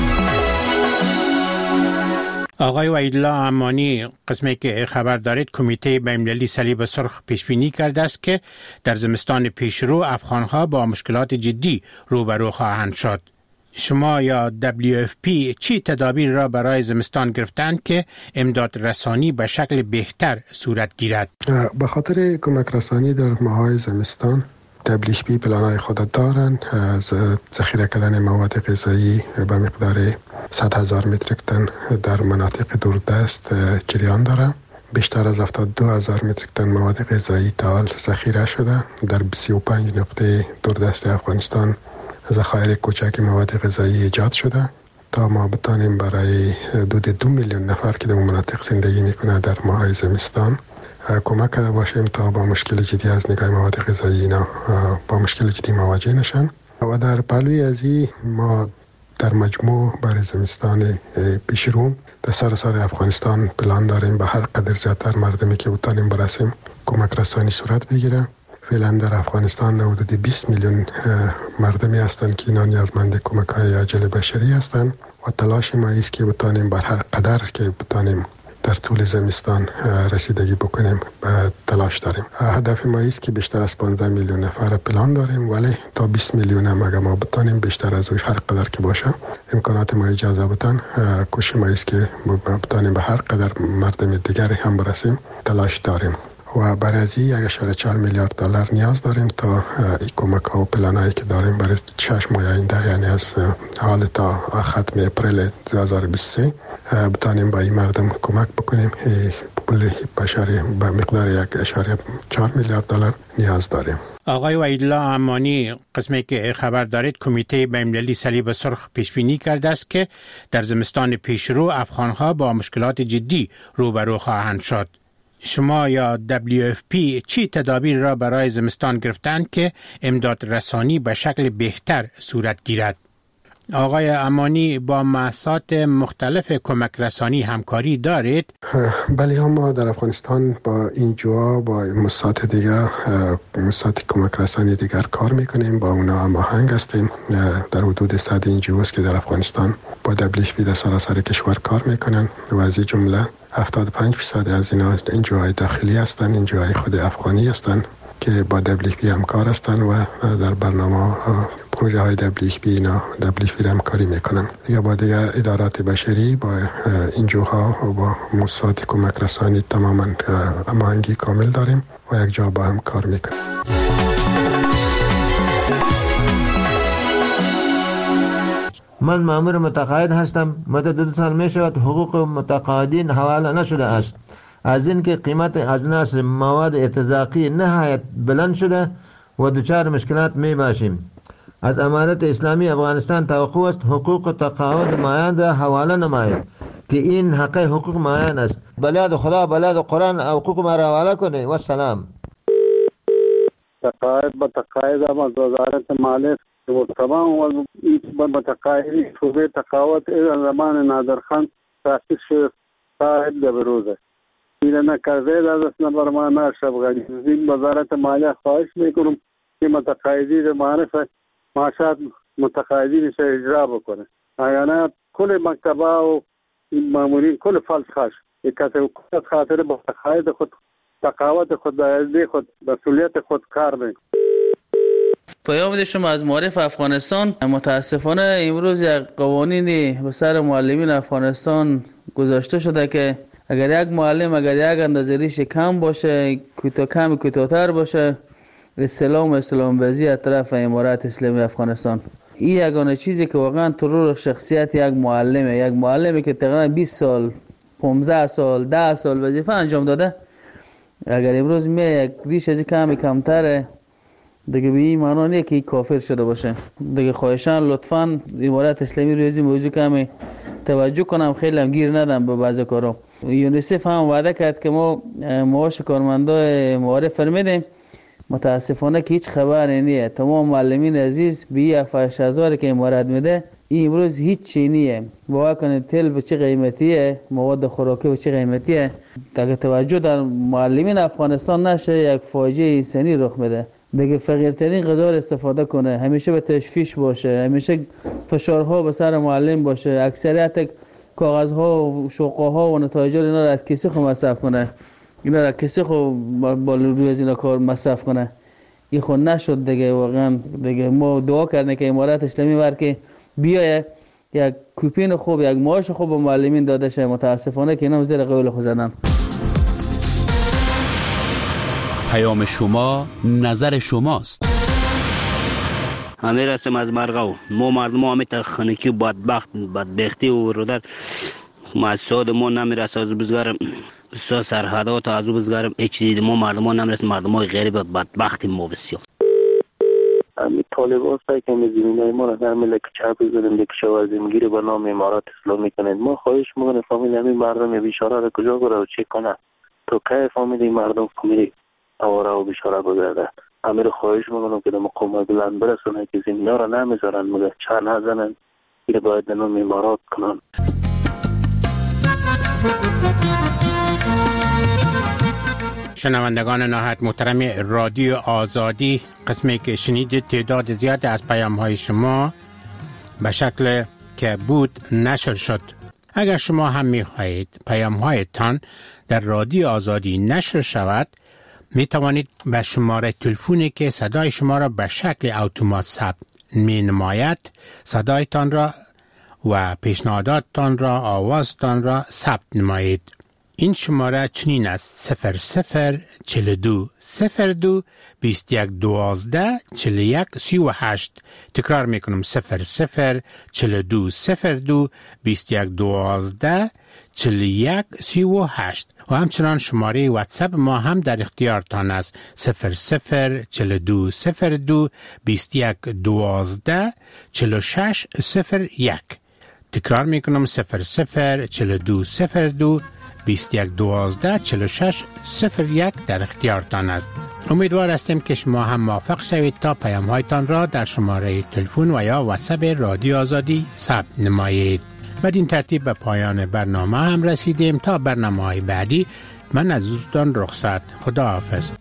آقای وحیدالله امانی، قسمی که خبر دارید کمیته بین‌المللی صلیب سرخ پیش بینی کرده است که در زمستان پیشرو افغان‌ها با مشکلات جدی روبرو خواهند شد. شما یا دبلیو اف پی چی تدابیر را برای زمستان گرفتند که امداد رسانی به شکل بهتر صورت گیرد؟ به خاطر کمک رسانی در ماهای زمستان دبلیو اف پی پلان‌های خود دارند از ذخیره کردن مواد غذایی به مقدار صد هزار متریک تن در مناطق دوردست جریان دارد. بیشتر از هفتاد و دو هزار متریک تن مواد غذایی تا حال ذخیره شده. در سی و پنج نقطه دوردست افغانستان ذخایر کوچک مواد غذایی ایجاد شده تا ما بتانیم برای حدود دو میلیون نفر که در مناطق زندگی میکنه در ماه زمستان کمک کرده باشیم تا با مشکل جدی از نگاه مواد غذایی اینا با مشکل جدی مواجه نشن. و در پلوی از این ما در مجموع برای زمستان پیشرو در سراسر افغانستان پلان داریم به هر قدر زیادتر مردمی که بتانیم برسیم کمک رسانی صورت بگیره. فعلا در افغانستان حدود بیست میلیون مردمی هستند که اینا نیازمند کمک های عاجل بشری هستند و تلاش ما است که بتانیم بر هر قدر که بتانیم در طول زمستان رسیدگی بکنیم به تلاش داریم. هدف ما است که بیشتر از پانزده میلیون نفر پلان داریم ولی تا بیست میلیون هم اگر ما بتانیم بیشتر از اوش هر قدر که باشه امکانات ما اجازه بدن کوشش ما است که بتانیم به هر قدر مردم دیگری هم برسیم تلاش داریم. و برای از این یک اشاره چهار میلیارد دلار نیاز داریم تا این کمک ها و پلان هایی که داریم برای شش ماه آینده یعنی از حال تا ختم اپریل دو هزار و بیست و سه بتانیم با این مردم کمک بکنیم. پول بشری به مقدار یک اشاره چهار میلیارد دلار نیاز داریم. آقای وحیدالله امانی، قسمی که خبر دارید کمیته بین‌المللی صلیب سرخ پیش بینی کرده است که در زمستان پیشرو افغان‌ها با مشکلات جدی روبرو خواهند شد. شما یا دبلیو اف پی چی تدابیر را برای زمستان گرفتند که امداد رسانی به شکل بهتر صورت گیرد؟ آقای امانی، با مؤسسات مختلف کمک رسانی همکاری دارید؟ بله، ما در افغانستان با این جوا با مؤسسات دیگر مؤسسات کمک رسانی دیگر کار میکنیم، با اونا هماهنگ هستیم. در حدود صد این جواست که در افغانستان با دبلیو اف پی در سراسر کشور کار میکنن و از این جمله هفتاد و پنج درصد از اینا این جوهای داخلی هستند، این جوهای خود افغانی هستند که با دبلیو اف پی همکار هستند و در برنامه پروژه های دبلیو اف پی اینا دبلیو اف پی همکاری میکنن. یا با دیگر ادارات بشری با این جوها و با مؤسسات کمک رسانی تماما هماهنگی کامل داریم و یک جا با هم کار میکنیم. من مأمور متقاعد هستم. مدت دو سال می شود حقوق متقاعدین حواله نشده است. از اینکه قیمت اجناس مواد ارتزاقی نهایت بلند شده و دچار مشکلات می باشیم. از امارت اسلامی افغانستان توقع است حقوق تقاعد مایان را حواله نماید که این حق حقوق مایان است. بلاد خدا بلاد قرآن حقوق ما را حواله کنه. و سلام. تقاعد با تقاعد هم از وزارت مالیه و تمام و متقاعدین شعبه تقاعد زمان نادرخان تاسیس شد صاحب دبروزه این نکرده دست نمبر ما ناشب غنی این وزارت مالیه خواهش میکنم که متقاعدین معرفت معاشات متقاعدین سے اجرا بکنه. اگر کل مکتبه و مامورین کل فلس خاش یک کسی خاطر با تقاعد خود تقاعد خود به خود مسئولیت خود کار میکنه. پیام شما از معارف افغانستان. متاسفانه امروز یک قوانینی به سر معلمین افغانستان گذاشته شده که اگر یک معلم اگر یک اندازه ریش کم باشه کوتاه کم کوتاه‌تر باشه استلام استلام بازی از طرف امارت اسلامی افغانستان. این یگانه چیزی که واقعا ترور شخصیت یک معلمه، یک معلمی که تقریبا بیست سال پانزده سال ده سال وظیفه انجام داده اگر امروز می یک ریش از کم کمتره دیگه به این معنا نیست که کافر شده باشه. دیگه خواهشان لطفاً امارت اسلامی روی موضوع کمی توجه کنم، خیلی هم گیر ندم به بعضی کارا. یونیسف هم وعده کرد که ما معاش کارمندای معارف فرمیدیم، متاسفانه که هیچ خبری نیست. تمام معلمین عزیز به هفتاد هزار که امارت میده این امروز هیچ چی نیست. باور کنید تل به چه قیمتیه، مواد خوراکی به چه قیمتیه. اگه توجه در معلمین افغانستان نشه یک فاجعه انسانی رخ میده. دیگه فقیرترین غذا استفاده کنه، همیشه به تشویش باشه، همیشه فشارها به سر معلم باشه. اکثریت کاغذ ها و شوقه ها و نتایج اینا را از کسی خود مصرف کنه، اینا را کسی خود با روی از اینا کار مصرف کنه. این خود نشد دیگه. واقعا دیگه ما دعا کردیم که امارات اسلامی ور که بیایه یک کوپین خوب، یک معاش خوب به معلمین داده شه. متاسفانه که اینا زیر قول خود زدن. پیام شما، نظر شماست. امیر هستم از مرغاو. ما مردم همه تخنیکی و بدبخت بدبختی و رو مسعود ما نمیرسه. از بزرگ بسیار سرحدات از بزرگ هیچ چیزی ما مردم ها نمیرسه. مردم های غریب بدبختی ما بسیار. امی طالبان سعی که زمینای ما را در ملک چپ بزنیم یک شوازیم گیری به نام امارات اسلامی کنید. ما خواهش میکنیم فامیل همین مردم بیچاره را کجا بره و چه کنه تو که فامیل این مردم فامیل آواره و بیچاره بگرده. امیر خواهش میکنم که در مقام بلند برسونه که زمینا را نمیذارن مگه چه نزنن گیری باید در نام امارات کنن. شنوندگان نهایت محترم رادیو آزادی، قسمی که شنیدید تعداد زیاد از پیام های شما به شکل که بود نشر شد. اگر شما هم می خواهید پیام هایتان در رادیو آزادی نشر شود، می توانید به شماره تلفنی که صدای شما را به شکل اتومات ثبت می نماید صدایتان را و پیشنهاداتتان را، آوازتان را ثبت نمایید. این شماره چنین است: صفر صفر چل دو صفر دو بیست یک دوازده چل یک سی و هشت. تکرار میکنم: صفر صفر چل دو صفر دو بیست یک دوازده چل یک سی و هشت. و همچنان شماره واتساپ ما هم در اختیارتان است: صفر صفر چل دو صفر دو بیست یک دوازده چل شش صفر یک. تکرار میکنم: صفر صفر چل دو صفر دو بیست یک دوازده چل شش صفر یک در اختیارتان است. امیدوار هستیم که شما هم موفق شوید تا پیام هایتان را در شماره تلفن و یا واتساپ رادیو آزادی ثبت نمایید. بدین ترتیب به پایان برنامه هم رسیدیم. تا برنامه های بعدی من از دوستان رخصت. خدا حافظ.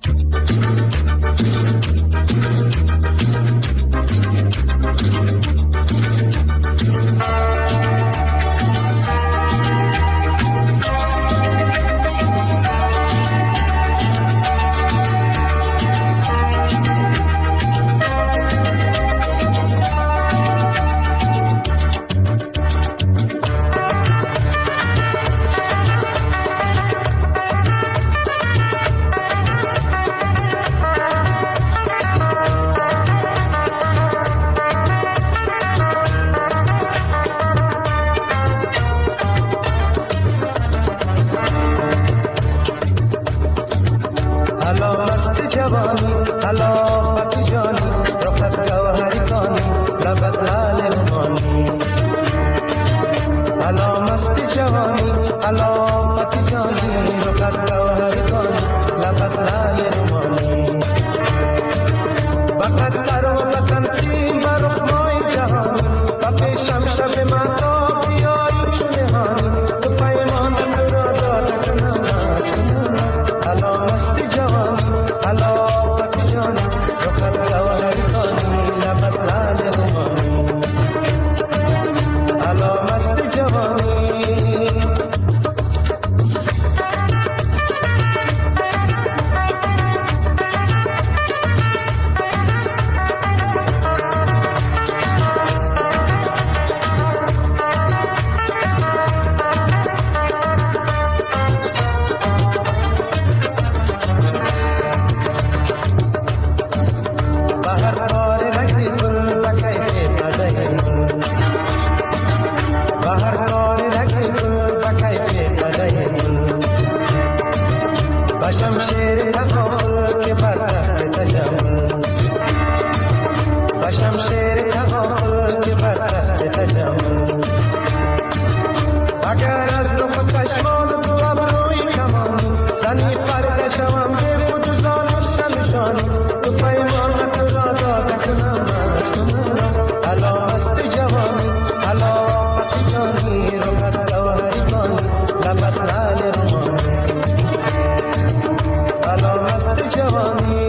جوانی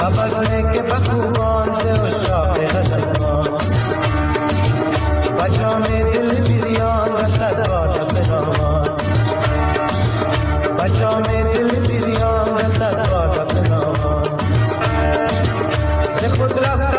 بزمه که بخوبان سے اشاق غزلان بجام دل بیریان رسد باد فنامان بجام دل بیریان رسد باد فنامان ز خود رفت